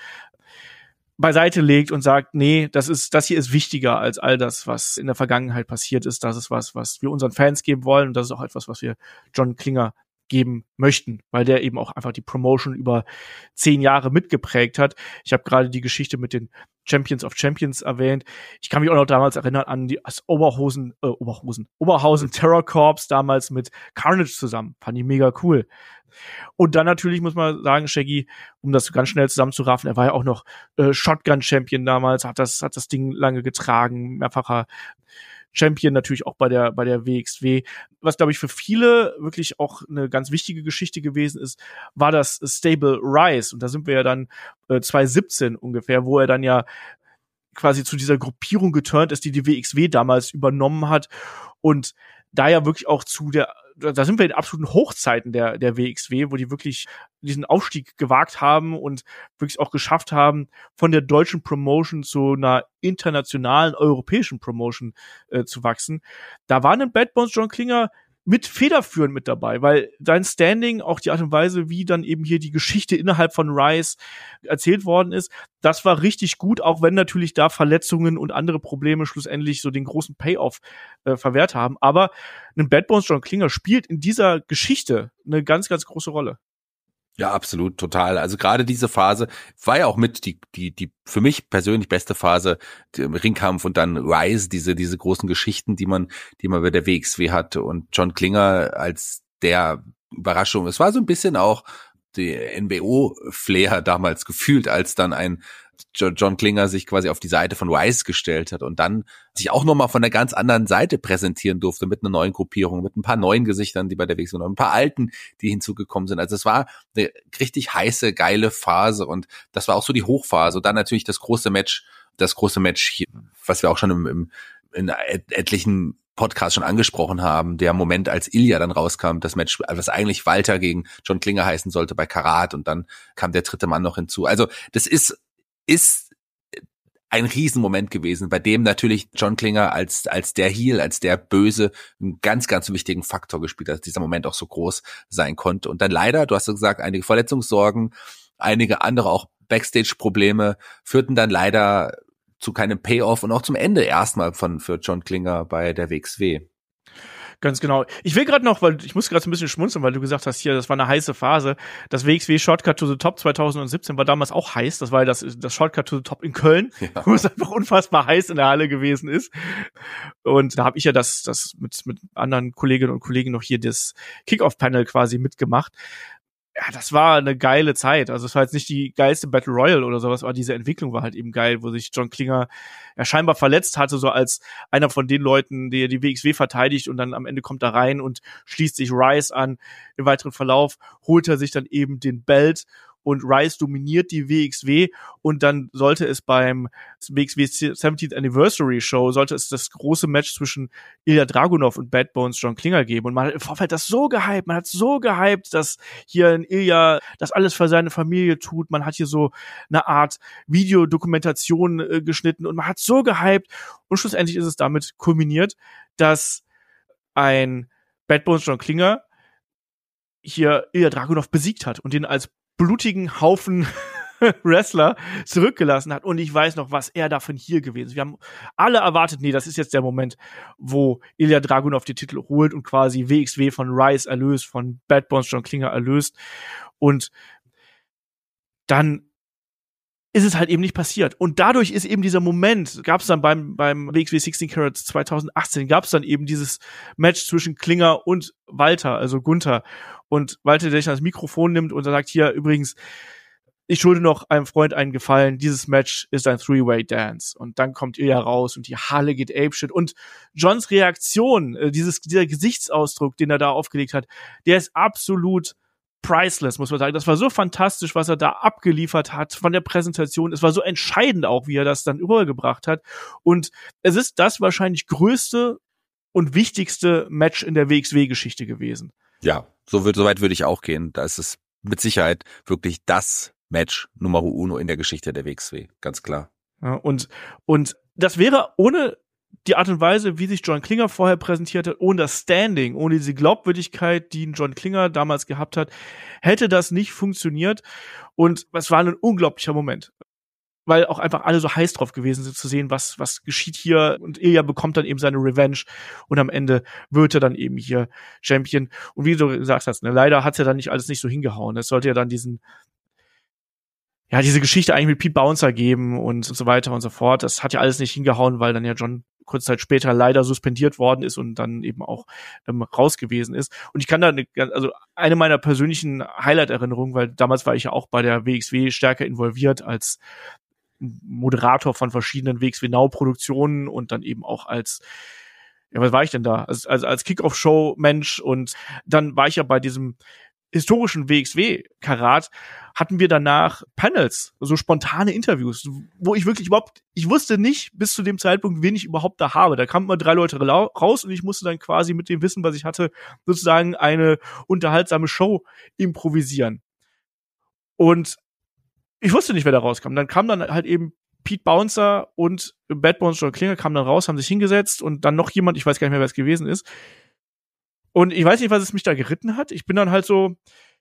beiseite legt und sagt, nee, das ist, das hier ist wichtiger als all das, was in der Vergangenheit passiert ist. Das ist was, was wir unseren Fans geben wollen, und das ist auch etwas, was wir John Klinger geben möchten, weil der eben auch einfach die Promotion über zehn Jahre mitgeprägt hat. Ich habe gerade die Geschichte mit den Champions of Champions erwähnt. Ich kann mich auch noch damals erinnern an die als Oberhosen, äh, Oberhosen, Oberhausen Terror Corps damals mit Carnage zusammen. Fand ich mega cool. Und dann natürlich muss man sagen, Shaggy, um das ganz schnell zusammenzuraffen, er war ja auch noch äh, Shotgun-Champion damals, hat das, hat das Ding lange getragen, mehrfacher Champion natürlich auch bei der, bei der W X W. Was, glaube ich, für viele wirklich auch eine ganz wichtige Geschichte gewesen ist, war das Stable Rise. Und da sind wir ja dann äh, zwanzig siebzehn ungefähr, wo er dann ja quasi zu dieser Gruppierung geturnt ist, die die W X W damals übernommen hat. Und da ja wirklich auch zu der, da sind wir in absoluten Hochzeiten der, der W X W, wo die wirklich diesen Aufstieg gewagt haben und wirklich auch geschafft haben, von der deutschen Promotion zu einer internationalen europäischen Promotion äh, zu wachsen. Da war ein Bad Bones John Klinger mit federführend mit dabei, weil sein Standing, auch die Art und Weise, wie dann eben hier die Geschichte innerhalb von Rise erzählt worden ist, das war richtig gut, auch wenn natürlich da Verletzungen und andere Probleme schlussendlich so den großen Payoff äh, verwehrt haben. Aber ein Bad Bones John Klinger spielt in dieser Geschichte eine ganz, ganz große Rolle. Ja, absolut, total. Also gerade diese Phase war ja auch mit die die die für mich persönlich beste Phase, Ringkampf und dann Rise, diese diese großen Geschichten, die man die man bei der W X W hatte, und John Klinger als der Überraschung. Es war so ein bisschen auch die N W O-Flair damals gefühlt, als dann ein John Klinger sich quasi auf die Seite von Rice gestellt hat und dann sich auch nochmal von der ganz anderen Seite präsentieren durfte mit einer neuen Gruppierung, mit ein paar neuen Gesichtern, die bei der W X W waren, ein paar alten, die hinzugekommen sind. Also es war eine richtig heiße, geile Phase und das war auch so die Hochphase. Und dann natürlich das große Match, das große Match, hier, was wir auch schon im, im in etlichen Podcasts schon angesprochen haben, der Moment, als Ilja dann rauskam, das Match, was eigentlich Walter gegen John Klinger heißen sollte bei Karat und dann kam der dritte Mann noch hinzu. Also das ist ist ein Riesenmoment gewesen, bei dem natürlich John Klinger als als der Heel, als der Böse einen ganz, ganz wichtigen Faktor gespielt hat, dass dieser Moment auch so groß sein konnte. Und dann leider, du hast ja gesagt, einige Verletzungssorgen, einige andere auch Backstage-Probleme führten dann leider zu keinem Payoff und auch zum Ende erstmal von für John Klinger bei der W X W. Ganz genau. Ich will gerade noch, weil ich muss gerade so ein bisschen schmunzeln, weil du gesagt hast, hier, das war eine heiße Phase. Das W X W Shortcut to the Top zwanzig siebzehn war damals auch heiß. Das war ja das, das Shortcut to the Top in Köln, ja. Wo es einfach unfassbar heiß in der Halle gewesen ist. Und da habe ich ja das, das mit, mit anderen Kolleginnen und Kollegen noch hier das Kick-Off-Panel quasi mitgemacht. Ja, das war eine geile Zeit. Also es war jetzt nicht die geilste Battle Royale oder sowas, aber diese Entwicklung war halt eben geil, wo sich John Klinger ja scheinbar verletzt hatte, so als einer von den Leuten, der die W X W verteidigt und dann am Ende kommt er rein und schließt sich Rice an. Im weiteren Verlauf holt er sich dann eben den Belt und Rice dominiert die W X W und dann sollte es beim W X W seventieth Anniversary Show, sollte es das große Match zwischen Ilja Dragunov und Bad Bones John Klinger geben und man hat im Vorfeld das so gehypt, man hat so gehypt, dass hier ein Ilja das alles für seine Familie tut, man hat hier so eine Art Videodokumentation äh, geschnitten und man hat so gehypt und schlussendlich ist es damit kulminiert, dass ein Bad Bones John Klinger hier Ilja Dragunov besiegt hat und ihn als blutigen Haufen Wrestler zurückgelassen hat. Und ich weiß noch, was er da von hier gewesen ist. Wir haben alle erwartet, nee, das ist jetzt der Moment, wo Ilja Dragunov die Titel holt und quasi W X W von Rice erlöst, von Bad Bones John Klinger erlöst. Und dann ist es halt eben nicht passiert. Und dadurch ist eben dieser Moment, gab es dann beim beim W X W sechzehn Carats zwanzig achtzehn, gab es dann eben dieses Match zwischen Klinger und Walter, also Gunther. Und Walter, der sich das Mikrofon nimmt und sagt, hier übrigens, ich schulde noch einem Freund einen Gefallen, dieses Match ist ein Three-Way-Dance. Und dann kommt Ilja raus und die Halle geht apeshit. Und Johns Reaktion, dieses dieser Gesichtsausdruck, den er da aufgelegt hat, der ist absolut priceless, muss man sagen. Das war so fantastisch, was er da abgeliefert hat von der Präsentation. Es war so entscheidend auch, wie er das dann übergebracht hat. Und es ist das wahrscheinlich größte und wichtigste Match in der W X W-Geschichte gewesen. Ja, so wird, so weit würde ich auch gehen. Da ist es mit Sicherheit wirklich das Match Numero Uno in der Geschichte der W X W. Ganz klar. Ja, und, und das wäre ohne die Art und Weise, wie sich John Klinger vorher präsentiert hat, ohne das Standing, ohne diese Glaubwürdigkeit, die John Klinger damals gehabt hat, hätte das nicht funktioniert. Und es war ein unglaublicher Moment. Weil auch einfach alle so heiß drauf gewesen sind, zu sehen, was was geschieht hier. Und Ilja bekommt dann eben seine Revenge und am Ende wird er dann eben hier Champion. Und wie du gesagt hast, ne, leider hat's ja dann nicht alles nicht so hingehauen. Es sollte ja dann diesen ja, diese Geschichte eigentlich mit Pete Bouncer geben und so weiter und so fort. Das hat ja alles nicht hingehauen, weil dann ja John kurz Zeit später leider suspendiert worden ist und dann eben auch ähm, raus gewesen ist. Und ich kann da, eine, also eine meiner persönlichen Highlight-Erinnerungen, weil damals war ich ja auch bei der W X W stärker involviert als Moderator von verschiedenen W X W Now-Produktionen und dann eben auch als, ja, was war ich denn da? Also, also als Kick-Off-Show-Mensch und dann war ich ja bei diesem historischen W X W-Karat, hatten wir danach Panels, so spontane Interviews, wo ich wirklich überhaupt, ich wusste nicht bis zu dem Zeitpunkt, wen ich überhaupt da habe. Da kamen immer drei Leute raus und ich musste dann quasi mit dem Wissen, was ich hatte, sozusagen eine unterhaltsame Show improvisieren. Und ich wusste nicht, wer da rauskam. Dann kam dann halt eben Pete Bouncer und Bad Bones John Klinger kamen dann raus, haben sich hingesetzt und dann noch jemand, ich weiß gar nicht mehr, wer es gewesen ist. Und ich weiß nicht, was es mich da geritten hat. Ich bin dann halt so,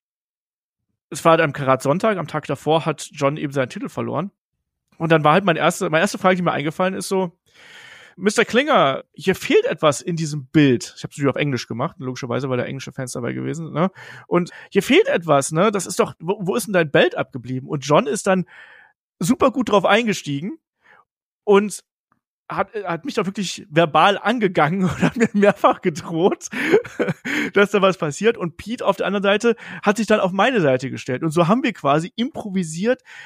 es war halt am Karat Sonntag, am Tag davor hat John eben seinen Titel verloren. Und dann war halt meine erste, meine erste Frage, die mir eingefallen ist, so, Mister Klinger, hier fehlt etwas in diesem Bild. Ich habe es natürlich auf Englisch gemacht, logischerweise, weil da englische Fans dabei gewesen sind, ne? Und hier fehlt etwas, ne? Das ist doch, wo, wo ist denn dein Belt abgeblieben? Und John ist dann super gut drauf eingestiegen und hat, hat mich doch wirklich verbal angegangen und hat mir mehrfach gedroht, dass da was passiert. Und Pete auf der anderen Seite hat sich dann auf meine Seite gestellt. Und so haben wir quasi improvisiert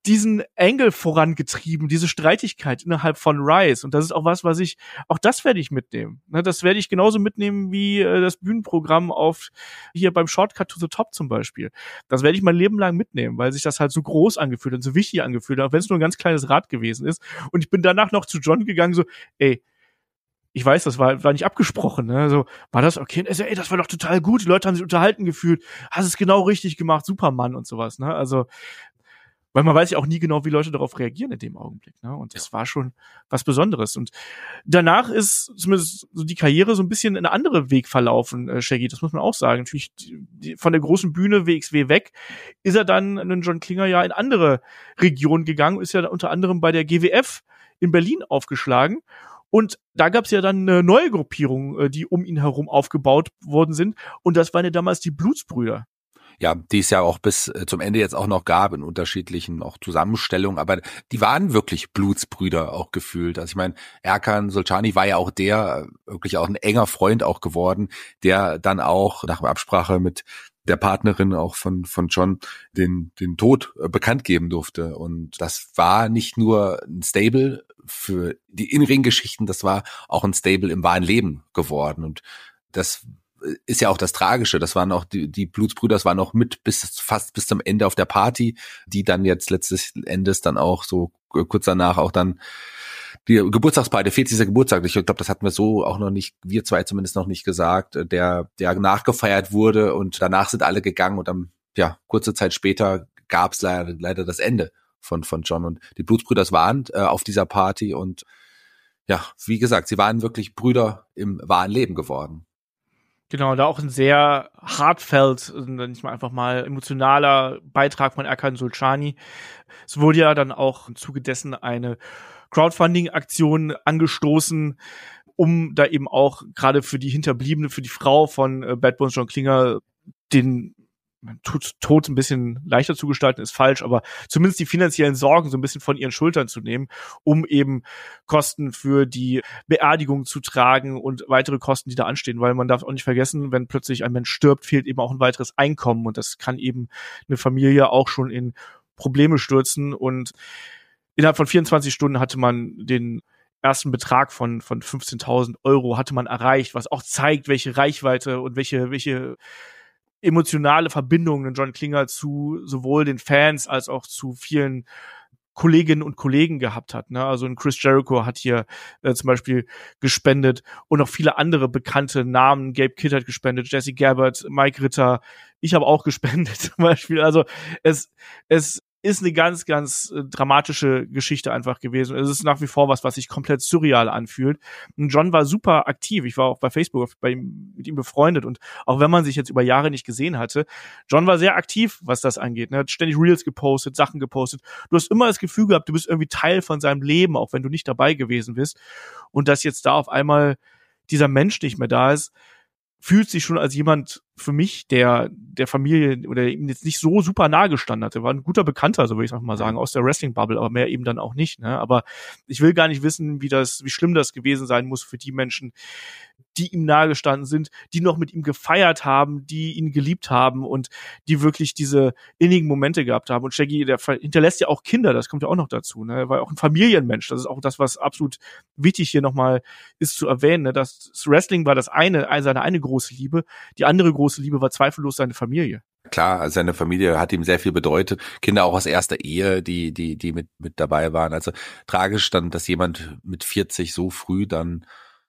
diesen Angle vorangetrieben, diese Streitigkeit innerhalb von Rise. Und das ist auch was, was ich, auch das werde ich mitnehmen. Ne, das werde ich genauso mitnehmen wie äh, das Bühnenprogramm auf hier beim Shortcut to the Top zum Beispiel. Das werde ich mein Leben lang mitnehmen, weil sich das halt so groß angefühlt und so wichtig angefühlt hat, auch wenn es nur ein ganz kleines Rad gewesen ist. Und ich bin danach noch zu John gegangen, so, ey, ich weiß, das war, war nicht abgesprochen, ne? So, war das okay? Also, ey, das war doch total gut. Die Leute haben sich unterhalten gefühlt. Hast es genau richtig gemacht, Supermann und sowas, ne? Also, weil man weiß ja auch nie genau, wie Leute darauf reagieren in dem Augenblick, ne? Und das war schon was Besonderes. Und danach ist zumindest so die Karriere so ein bisschen in einen anderen Weg verlaufen, äh, Shaggy. Das muss man auch sagen. Natürlich die, die, von der großen Bühne W X W weg ist er dann in John Klinger ja in andere Regionen gegangen, ist ja unter anderem bei der G W F in Berlin aufgeschlagen. Und da gab es ja dann eine neue Gruppierung, die um ihn herum aufgebaut worden sind. Und das waren ja damals die Blutsbrüder. Ja, die es ja auch bis zum Ende jetzt auch noch gab in unterschiedlichen auch Zusammenstellungen. Aber die waren wirklich Blutsbrüder auch gefühlt. Also ich meine, Erkan Soltani war ja auch der, wirklich auch ein enger Freund auch geworden, der dann auch nach Absprache mit der Partnerin auch von von John den den Tod äh, bekannt geben durfte. Und das war nicht nur ein Stable für die In-Ring-Geschichten, das war auch ein Stable im wahren Leben geworden. Und das ist ja auch das Tragische. Das waren auch die, die Blutsbrüder, das waren auch mit bis fast bis zum Ende auf der Party, die dann jetzt letztes Endes dann auch so kurz danach auch dann die Geburtstagsparty, vierzigster Geburtstag, ich glaube, das hatten wir so auch noch nicht, wir zwei zumindest noch nicht gesagt, der der nachgefeiert wurde und danach sind alle gegangen und dann, ja, kurze Zeit später gab es leider, leider das Ende von von John und die Blutsbrüder waren äh, auf dieser Party und ja, wie gesagt, sie waren wirklich Brüder im wahren Leben geworden. Genau, da auch ein sehr heartfelt, nicht mal einfach mal emotionaler Beitrag von Erkan Soltani. Es wurde ja dann auch im Zuge dessen eine Crowdfunding-Aktion angestoßen, um da eben auch gerade für die Hinterbliebene, für die Frau von äh, Bad Bones John Klinger den Tod, Tod ein bisschen leichter zu gestalten, ist falsch, aber zumindest die finanziellen Sorgen so ein bisschen von ihren Schultern zu nehmen, um eben Kosten für die Beerdigung zu tragen und weitere Kosten, die da anstehen, weil man darf auch nicht vergessen, wenn plötzlich ein Mensch stirbt, fehlt eben auch ein weiteres Einkommen und das kann eben eine Familie auch schon in Probleme stürzen und innerhalb von vierundzwanzig Stunden hatte man den ersten Betrag von von fünfzehntausend Euro hatte man erreicht, was auch zeigt, welche Reichweite und welche welche emotionale Verbindungen John Klinger zu sowohl den Fans als auch zu vielen Kolleginnen und Kollegen gehabt hat. Ne? Also ein Chris Jericho hat hier äh, zum Beispiel gespendet und auch viele andere bekannte Namen. Gabe Kidd hat gespendet, Jesse Gabbard, Mike Ritter. Ich habe auch gespendet zum Beispiel. Also es es ist eine ganz, ganz äh, dramatische Geschichte einfach gewesen. Es ist nach wie vor was, was sich komplett surreal anfühlt. Und John war super aktiv. Ich war auch bei Facebook bei ihm, mit ihm befreundet. Und auch wenn man sich jetzt über Jahre nicht gesehen hatte, John war sehr aktiv, was das angeht. Er hat ständig Reels gepostet, Sachen gepostet. Du hast immer das Gefühl gehabt, du bist irgendwie Teil von seinem Leben, auch wenn du nicht dabei gewesen bist. Und dass jetzt da auf einmal dieser Mensch nicht mehr da ist, fühlt sich schon als jemand für mich, der der Familie oder ihm jetzt nicht so super nahe gestanden hatte. War ein guter Bekannter, so würde ich es einfach mal sagen, aus der Wrestling-Bubble, aber mehr eben dann auch nicht. Ne? Aber ich will gar nicht wissen, wie das, wie schlimm das gewesen sein muss für die Menschen, die ihm nahegestanden sind, die noch mit ihm gefeiert haben, die ihn geliebt haben und die wirklich diese innigen Momente gehabt haben. Und Shaggy, der hinterlässt ja auch Kinder, das kommt ja auch noch dazu. Ne? Er war auch ein Familienmensch. Das ist auch das, was absolut wichtig hier nochmal ist zu erwähnen. Ne? Das Wrestling war das eine, seine eine große Liebe. Die andere große Liebe war zweifellos seine Familie. Klar, seine Familie hat ihm sehr viel bedeutet. Kinder auch aus erster Ehe, die die die mit mit dabei waren. Also tragisch dann, dass jemand mit vierzig so früh dann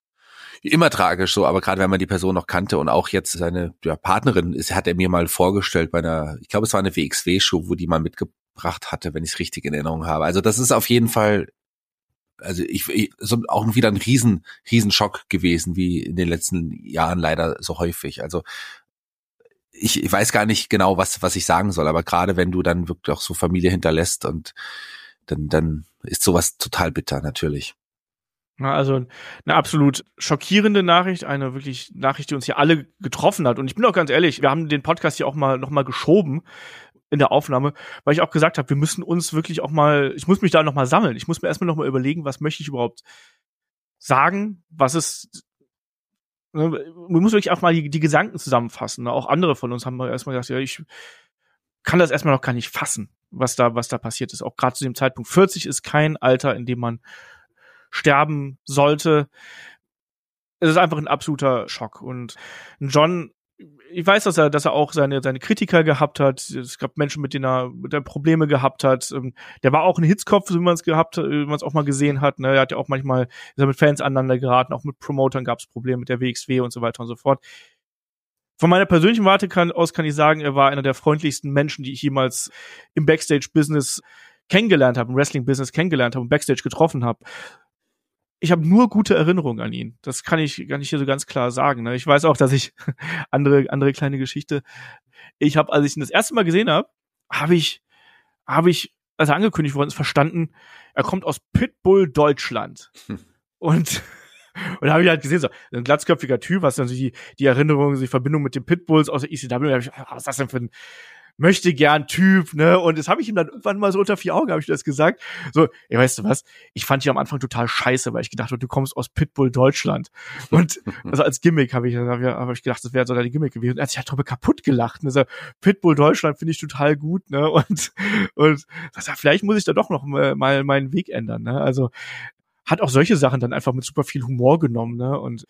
immer tragisch so, aber gerade wenn man die Person noch kannte und auch jetzt seine ja, Partnerin ist, hat er mir mal vorgestellt bei einer, ich glaube es war eine W X W-Show, wo die mal mitgebracht hatte, wenn ich es richtig in Erinnerung habe. Also das ist auf jeden Fall, also ich, ich so auch wieder ein riesen riesen Schock gewesen, wie in den letzten Jahren leider so häufig. Also ich, ich weiß gar nicht genau, was was ich sagen soll, aber gerade wenn du dann wirklich auch so Familie hinterlässt und dann dann ist sowas total bitter natürlich. Also eine absolut schockierende Nachricht, eine wirklich Nachricht, die uns hier alle getroffen hat. Und ich bin auch ganz ehrlich, wir haben den Podcast hier auch mal noch mal geschoben in der Aufnahme, weil ich auch gesagt habe, wir müssen uns wirklich auch mal, ich muss mich da noch mal sammeln. Ich muss mir erstmal noch mal überlegen, was möchte ich überhaupt sagen, was ist, man muss wirklich auch mal die, die Gedanken zusammenfassen. Auch andere von uns haben erstmal gesagt, ja, ich kann das erstmal noch gar nicht fassen, was da, was da passiert ist. Auch gerade zu dem Zeitpunkt. vierzig ist kein Alter, in dem man sterben sollte. Es ist einfach ein absoluter Schock. Und John, ich weiß, dass er, dass er auch seine, seine Kritiker gehabt hat. Es gab Menschen, mit denen er, mit denen er Probleme gehabt hat. Der war auch ein Hitzkopf, wie man es gehabt, wie man es auch mal gesehen hat. Er hat ja auch manchmal, ist er mit Fans aneinander geraten. Auch mit Promotern gab es Probleme mit der W X W und so weiter und so fort. Von meiner persönlichen Warte kann, aus kann ich sagen, er war einer der freundlichsten Menschen, die ich jemals im Backstage-Business kennengelernt habe, im Wrestling-Business kennengelernt habe und Backstage getroffen habe. Ich habe nur gute Erinnerungen an ihn. Das kann ich, kann ich hier so ganz klar sagen. Ne? Ich weiß auch, dass ich andere, andere kleine Geschichte. Ich habe, als ich ihn das erste Mal gesehen habe, habe ich, habe ich, als er angekündigt worden ist, verstanden, er kommt aus Pitbull, Deutschland. Hm. Und Und da habe ich halt gesehen, so ein glatzköpfiger Typ, was dann so die, die Erinnerungen, die Verbindung mit den Pitbulls aus der E C W, da hab ich, was ist das denn für ein möchte gern Typ, ne? Und das habe ich ihm dann irgendwann mal so unter vier Augen, habe ich das gesagt. So, ey, weißt du was? Ich fand dich am Anfang total scheiße, weil ich gedacht habe, du kommst aus Pitbull, Deutschland. Und also als Gimmick habe ich, hab ich, hab ich gedacht, das wäre so deine Gimmick gewesen. Und er hat sich halt drüber kaputt gelacht. Ne? So, Pitbull, Deutschland finde ich total gut, ne? Und, und das, vielleicht muss ich da doch noch mal, mal meinen Weg ändern, ne? Also, hat auch solche Sachen dann einfach mit super viel Humor genommen, ne? Und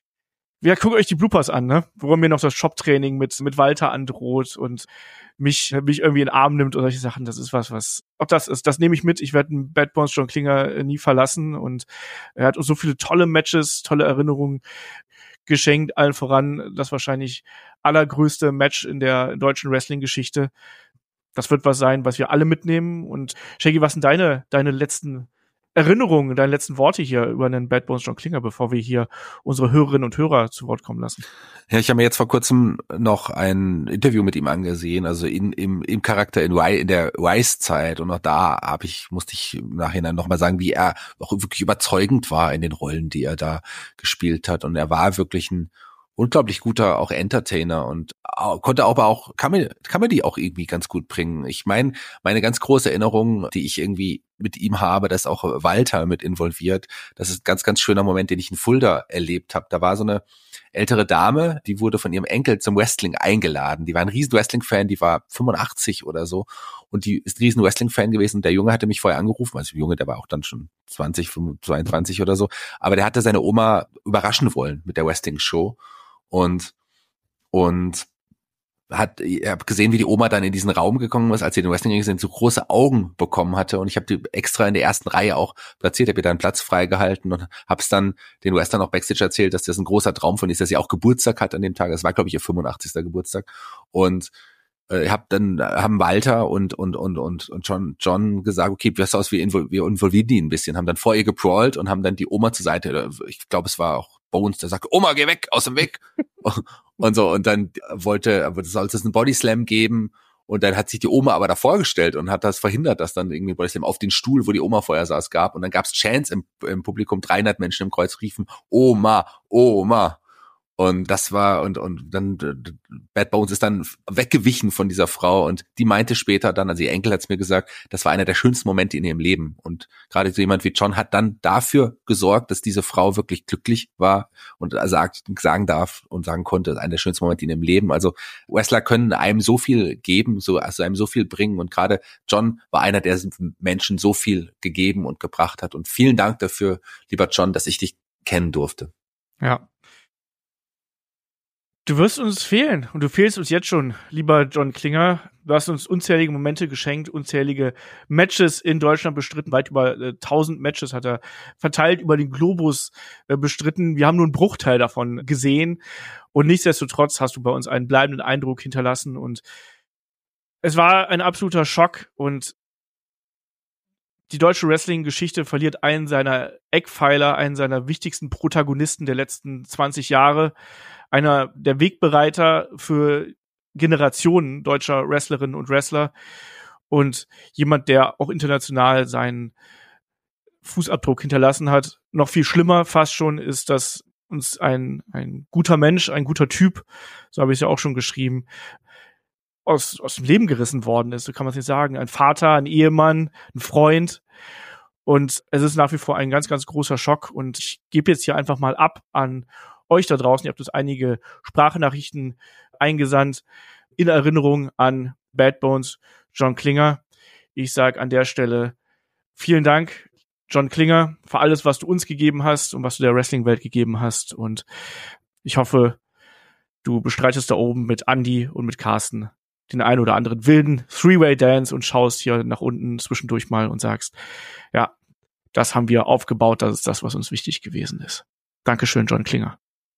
ja, guckt euch die Bloopers an, ne? Wo er mir noch das Shop-Training mit, mit Walter androht und mich, mich irgendwie in den Arm nimmt und solche Sachen. Das ist was, was, ob das ist, das nehme ich mit. Ich werde einen Bad Bones John Klinger nie verlassen und er hat uns so viele tolle Matches, tolle Erinnerungen geschenkt, allen voran das wahrscheinlich allergrößte Match in der deutschen Wrestling-Geschichte. Das wird was sein, was wir alle mitnehmen. Und Shaggy, was sind deine, deine letzten Erinnerungen, deine letzten Worte hier über einen Bad Bones John Klinger, bevor wir hier unsere Hörerinnen und Hörer zu Wort kommen lassen? Ja, ich habe mir jetzt vor kurzem noch ein Interview mit ihm angesehen, also in, im, im Charakter in, in der Rice-Zeit, und auch da habe ich, musste ich im Nachhinein nochmal sagen, wie er auch wirklich überzeugend war in den Rollen, die er da gespielt hat, und er war wirklich ein unglaublich guter auch Entertainer und konnte aber auch Comedy auch irgendwie ganz gut bringen. Ich meine, meine ganz große Erinnerung, die ich irgendwie mit ihm habe, da ist auch Walter mit involviert. Das ist ein ganz, ganz schöner Moment, den ich in Fulda erlebt habe. Da war so eine ältere Dame, die wurde von ihrem Enkel zum Wrestling eingeladen. Die war ein riesen Wrestling-Fan, die war fünfundachtzig oder so und die ist ein riesen Wrestling-Fan gewesen. Und der Junge hatte mich vorher angerufen, also der Junge, der war auch dann schon zwanzig, zweiundzwanzig oder so, aber der hatte seine Oma überraschen wollen mit der Wrestling-Show. Und, und hat, ich habe gesehen, wie die Oma dann in diesen Raum gekommen ist, als sie den Wrestling gesehen, so große Augen bekommen hatte, und ich habe die extra in der ersten Reihe auch platziert, habe ihr da einen Platz freigehalten und habe es dann den Wrestlern auch Backstage erzählt, dass das ein großer Traum von ihr ist, dass sie auch Geburtstag hat an dem Tag. Das war, glaube ich, ihr fünfundachtzigster Geburtstag. Und äh, hab dann haben Walter und und und und und John John gesagt, okay, wie sieht's aus, wir, invol- wir involvieren die ein bisschen, haben dann vor ihr geprawlt und haben dann die Oma zur Seite, ich glaube, es war auch Bones, der sagt, Oma, geh weg, aus dem Weg. Und so, und dann wollte, aber das sollte es einen Bodyslam geben, und dann hat sich die Oma aber davor gestellt und hat das verhindert, dass dann irgendwie ein Bodyslam auf den Stuhl, wo die Oma vorher saß, gab, und dann gab's Chants im, im Publikum, dreihundert Menschen im Kreuz riefen, Oma, Oma. Und das war, und und dann Bad Bones ist dann weggewichen von dieser Frau, und die meinte später dann, also ihr Enkel hat's mir gesagt, das war einer der schönsten Momente in ihrem Leben. Und gerade so jemand wie John hat dann dafür gesorgt, dass diese Frau wirklich glücklich war und sagt, sagen darf und sagen konnte, einer der schönsten Momente in ihrem Leben. Also Wrestler können einem so viel geben, so also einem so viel bringen, und gerade John war einer, der Menschen so viel gegeben und gebracht hat. Und vielen Dank dafür, lieber John, dass ich dich kennen durfte. Ja. Du wirst uns fehlen, und du fehlst uns jetzt schon, lieber John Klinger. Du hast uns unzählige Momente geschenkt, unzählige Matches in Deutschland bestritten. Weit über äh, tausend Matches hat er verteilt über den Globus äh, bestritten. Wir haben nur einen Bruchteil davon gesehen, und nichtsdestotrotz hast du bei uns einen bleibenden Eindruck hinterlassen, und es war ein absoluter Schock, und die deutsche Wrestling-Geschichte verliert einen seiner Eckpfeiler, einen seiner wichtigsten Protagonisten der letzten zwanzig Jahre, einer der Wegbereiter für Generationen deutscher Wrestlerinnen und Wrestler und jemand, der auch international seinen Fußabdruck hinterlassen hat. Noch viel schlimmer fast schon ist, dass uns ein ein guter Mensch, ein guter Typ, so habe ich es ja auch schon geschrieben, aus aus dem Leben gerissen worden ist, so kann man es nicht sagen. Ein Vater, ein Ehemann, ein Freund. Und es ist nach wie vor ein ganz, ganz großer Schock. Und ich gebe jetzt hier einfach mal ab an euch da draußen. Ihr habt uns einige Sprachnachrichten eingesandt in Erinnerung an Bad Bones John Klinger. Ich sag an der Stelle vielen Dank, John Klinger, für alles, was du uns gegeben hast und was du der Wrestling-Welt gegeben hast. Und ich hoffe, du bestreitest da oben mit Andy und mit Carsten den einen oder anderen wilden Three-Way-Dance und schaust hier nach unten zwischendurch mal und sagst, ja, das haben wir aufgebaut, das ist das, was uns wichtig gewesen ist. Dankeschön, John Klinger.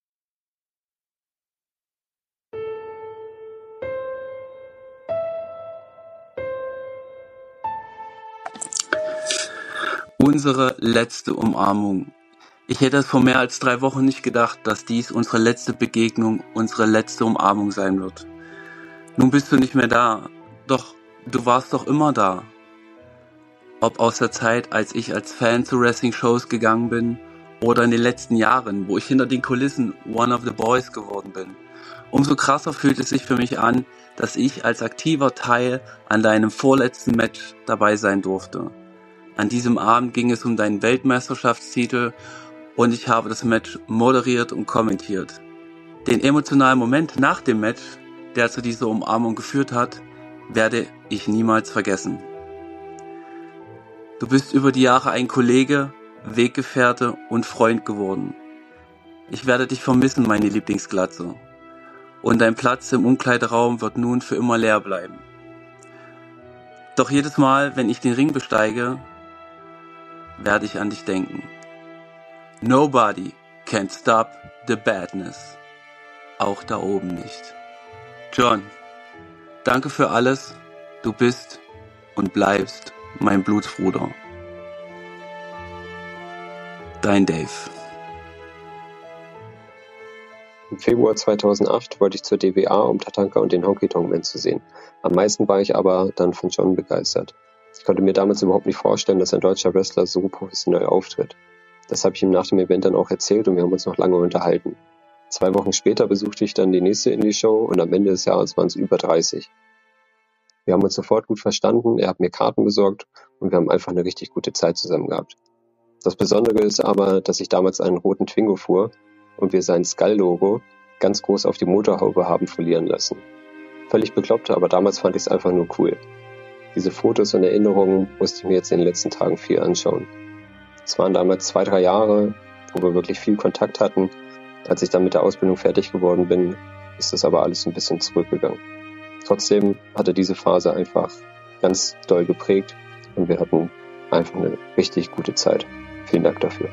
Unsere letzte Umarmung. Ich hätte es vor mehr als drei Wochen nicht gedacht, dass dies unsere letzte Begegnung, unsere letzte Umarmung sein wird. Nun bist du nicht mehr da, doch du warst doch immer da. Ob aus der Zeit, als ich als Fan zu Wrestling-Shows gegangen bin, oder in den letzten Jahren, wo ich hinter den Kulissen One of the Boys geworden bin. Umso krasser fühlt es sich für mich an, dass ich als aktiver Teil an deinem vorletzten Match dabei sein durfte. An diesem Abend ging es um deinen Weltmeisterschaftstitel und ich habe das Match moderiert und kommentiert. Den emotionalen Moment nach dem Match, der zu dieser Umarmung geführt hat, werde ich niemals vergessen. Du bist über die Jahre ein Kollege, Weggefährte und Freund geworden. Ich werde dich vermissen, meine Lieblingsglatze. Und dein Platz im Umkleideraum wird nun für immer leer bleiben. Doch jedes Mal, wenn ich den Ring besteige, werde ich an dich denken. Nobody can stop the badness. Auch da oben nicht. John, danke für alles. Du bist und bleibst mein Blutsbruder. Dein Dave. Im Februar zweitausendacht wollte ich zur D W A, um Tatanka und den Honky Tonk Man zu sehen. Am meisten war ich aber dann von John begeistert. Ich konnte mir damals überhaupt nicht vorstellen, dass ein deutscher Wrestler so professionell auftritt. Das habe ich ihm nach dem Event dann auch erzählt und wir haben uns noch lange unterhalten. Zwei Wochen später besuchte ich dann die nächste Indie-Show und am Ende des Jahres waren es über dreißig. Wir haben uns sofort gut verstanden, er hat mir Karten besorgt und wir haben einfach eine richtig gute Zeit zusammen gehabt. Das Besondere ist aber, dass ich damals einen roten Twingo fuhr und wir sein Skull-Logo ganz groß auf die Motorhaube haben folieren lassen. Völlig bekloppt, aber damals fand ich es einfach nur cool. Diese Fotos und Erinnerungen musste ich mir jetzt in den letzten Tagen viel anschauen. Es waren damals zwei, drei Jahre, wo wir wirklich viel Kontakt hatten. Als ich dann mit der Ausbildung fertig geworden bin, ist das aber alles ein bisschen zurückgegangen. Trotzdem hatte diese Phase einfach ganz doll geprägt und wir hatten einfach eine richtig gute Zeit. Vielen Dank dafür.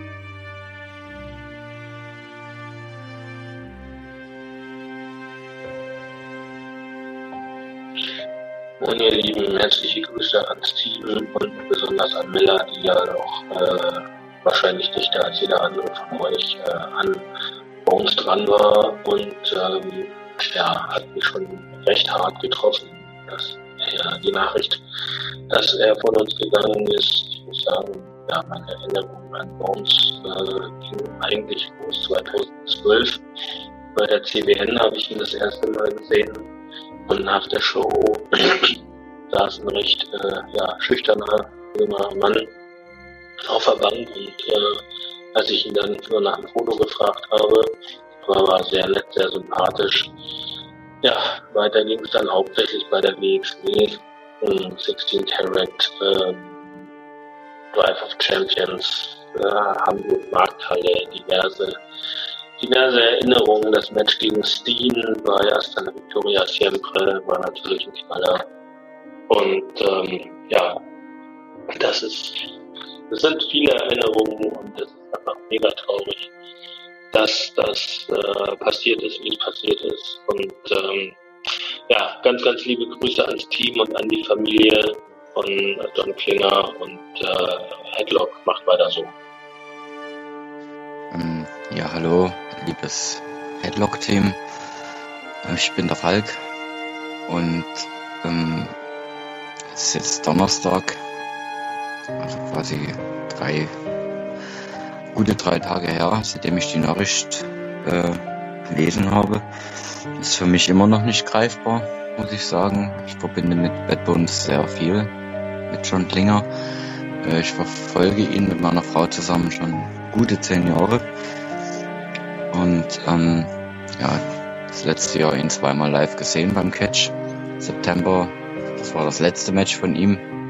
Moin ihr Lieben, herzliche Grüße ans Team und besonders an Miller, die ja noch äh, wahrscheinlich dichter als jeder andere von euch äh, an Bones dran war und ähm, ja, hat mich schon recht hart getroffen, dass äh, die Nachricht, dass er von uns gegangen ist. Ich muss sagen, ja, meine Erinnerung an Bones äh, ging eigentlich los zweitausendzwölf. Bei der C W N habe ich ihn das erste Mal gesehen. Und nach der Show saß ein recht äh, ja, schüchterner junger Mann auf der Bank und äh, als ich ihn dann nur nach einem Foto gefragt habe, war, war sehr nett, sehr sympathisch. Ja, weiter ging es dann hauptsächlich bei der W X W, um sechzehn Karat, äh, Drive of Champions, äh, Hamburg, Markthalle, diverse Diverse Erinnerungen, das Match gegen Steen war erst eine Victoria Siempre, war natürlich ein Knaller. Und ähm, ja, das ist, das sind viele Erinnerungen und es ist einfach mega traurig, dass das äh, passiert ist, wie es passiert ist. Und ähm, ja, ganz, ganz liebe Grüße ans Team und an die Familie von John Klinger und äh, Headlock, macht weiter so. Ähm, ja, hallo, liebes Headlock-Team. Ich bin der Falk und ähm, es ist jetzt Donnerstag, also quasi drei, gute drei Tage her, seitdem ich die Nachricht äh, gelesen habe. Ist für mich immer noch nicht greifbar, muss ich sagen. Ich verbinde mit Bad Bones sehr viel, mit John Klinger. Äh, ich verfolge ihn mit meiner Frau zusammen schon gute zehn Jahre. Und ähm, ja, das letzte Jahr ihn zweimal live gesehen beim Catch. September, das war das letzte Match von ihm.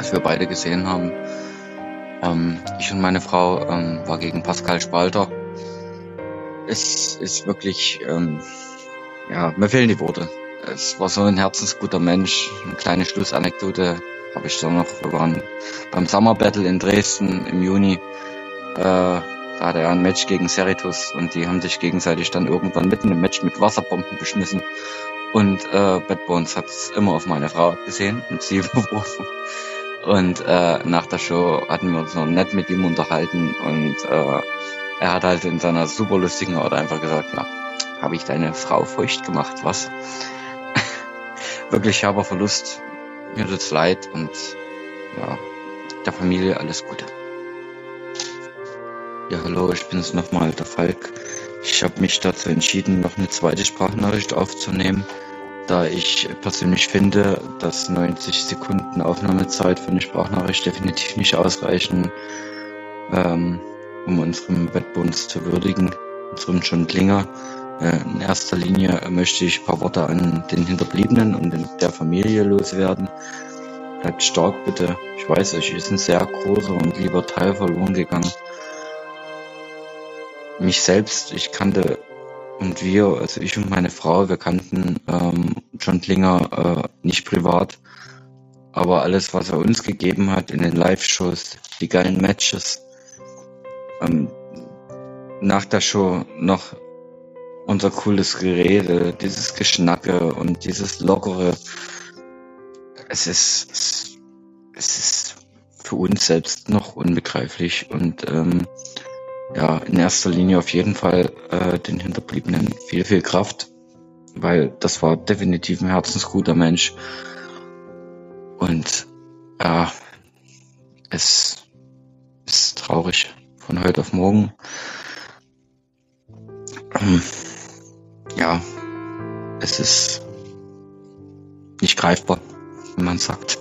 was wir beide gesehen haben. Ähm, ich und meine Frau ähm, war gegen Pascal Spalter. Es ist wirklich, ähm, ja, mir fehlen die Worte. Es war so ein herzensguter Mensch. Eine kleine Schlussanekdote habe ich da noch. Wir waren beim Summer Battle in Dresden im Juni. Äh, da hatte er ein Match gegen Cerritos und die haben sich gegenseitig dann irgendwann mitten im Match mit Wasserbomben beschmissen. Und äh, Bad Bones hat es immer auf meine Frau gesehen und sie beworfen. Und äh, nach der Show hatten wir uns noch nett mit ihm unterhalten und äh, er hat halt in seiner super lustigen Art einfach gesagt, na, habe ich deine Frau feucht gemacht, was? Wirklich herber Verlust, mir tut's leid und ja, der Familie alles Gute. Ja, hallo, ich bin's nochmal, der Falk. Ich habe mich dazu entschieden, noch eine zweite Sprachnachricht aufzunehmen, da ich persönlich finde, dass neunzig Sekunden Aufnahmezeit für eine Sprachnachricht definitiv nicht ausreichen, ähm, um unseren Bad Bones zu würdigen, unserem John Klinger. Äh, in erster Linie möchte ich ein paar Worte an den Hinterbliebenen und der Familie loswerden. Bleibt stark bitte. Ich weiß, euch ist ein sehr großer und lieber Teil verloren gegangen. Mich selbst, ich kannte und wir, also ich und meine Frau, wir kannten ähm, John Klinger äh, nicht privat, aber alles, was er uns gegeben hat in den Live-Shows, die geilen Matches, ähm, nach der Show noch unser cooles Gerede, dieses Geschnacke und dieses Lockere, es ist, es, es ist für uns selbst noch unbegreiflich und ähm, ja, in erster Linie auf jeden Fall äh, den Hinterbliebenen viel, viel Kraft, weil das war definitiv ein herzensguter Mensch. Und ja, es ist traurig von heute auf morgen. Ähm, ja, es ist nicht greifbar, wie man sagt.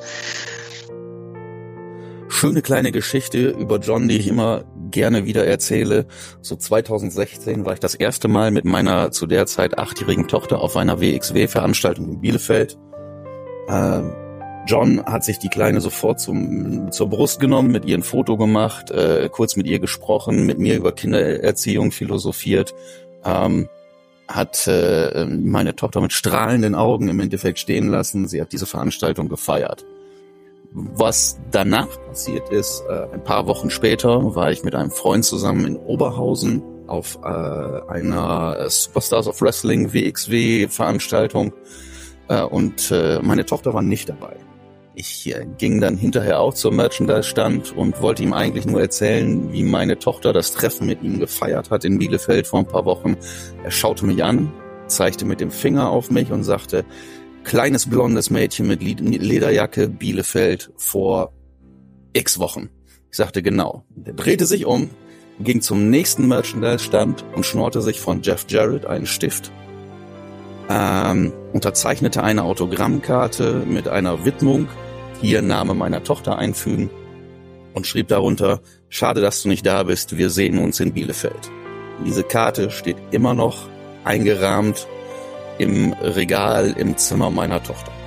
Schöne kleine Geschichte über John, die ich immer gerne wieder erzähle. So zweitausendsechzehn war ich das erste Mal mit meiner zu der Zeit achtjährigen Tochter auf einer W X W-Veranstaltung in Bielefeld. Äh, John hat sich die Kleine sofort zum, zur Brust genommen, mit ihr ein Foto gemacht, äh, kurz mit ihr gesprochen, mit mir über Kindererziehung philosophiert, ähm, hat äh, meine Tochter mit strahlenden Augen im Endeffekt stehen lassen. Sie hat diese Veranstaltung gefeiert. Was danach passiert ist, äh, ein paar Wochen später war ich mit einem Freund zusammen in Oberhausen auf äh, einer Superstars of Wrestling W X W Veranstaltung äh, und äh, meine Tochter war nicht dabei. Ich äh, ging dann hinterher auch zum Merchandise-Stand und wollte ihm eigentlich nur erzählen, wie meine Tochter das Treffen mit ihm gefeiert hat in Bielefeld vor ein paar Wochen. Er schaute mich an, zeigte mit dem Finger auf mich und sagte: Kleines blondes Mädchen mit Lederjacke, Bielefeld vor x Wochen. Ich sagte genau. Der drehte sich um, ging zum nächsten Merchandise-Stand und schnorrte sich von Jeff Jarrett einen Stift, ähm, unterzeichnete eine Autogrammkarte mit einer Widmung, hier Name meiner Tochter einfügen und schrieb darunter: Schade, dass du nicht da bist, wir sehen uns in Bielefeld. Diese Karte steht immer noch eingerahmt im Regal im Zimmer meiner Tochter.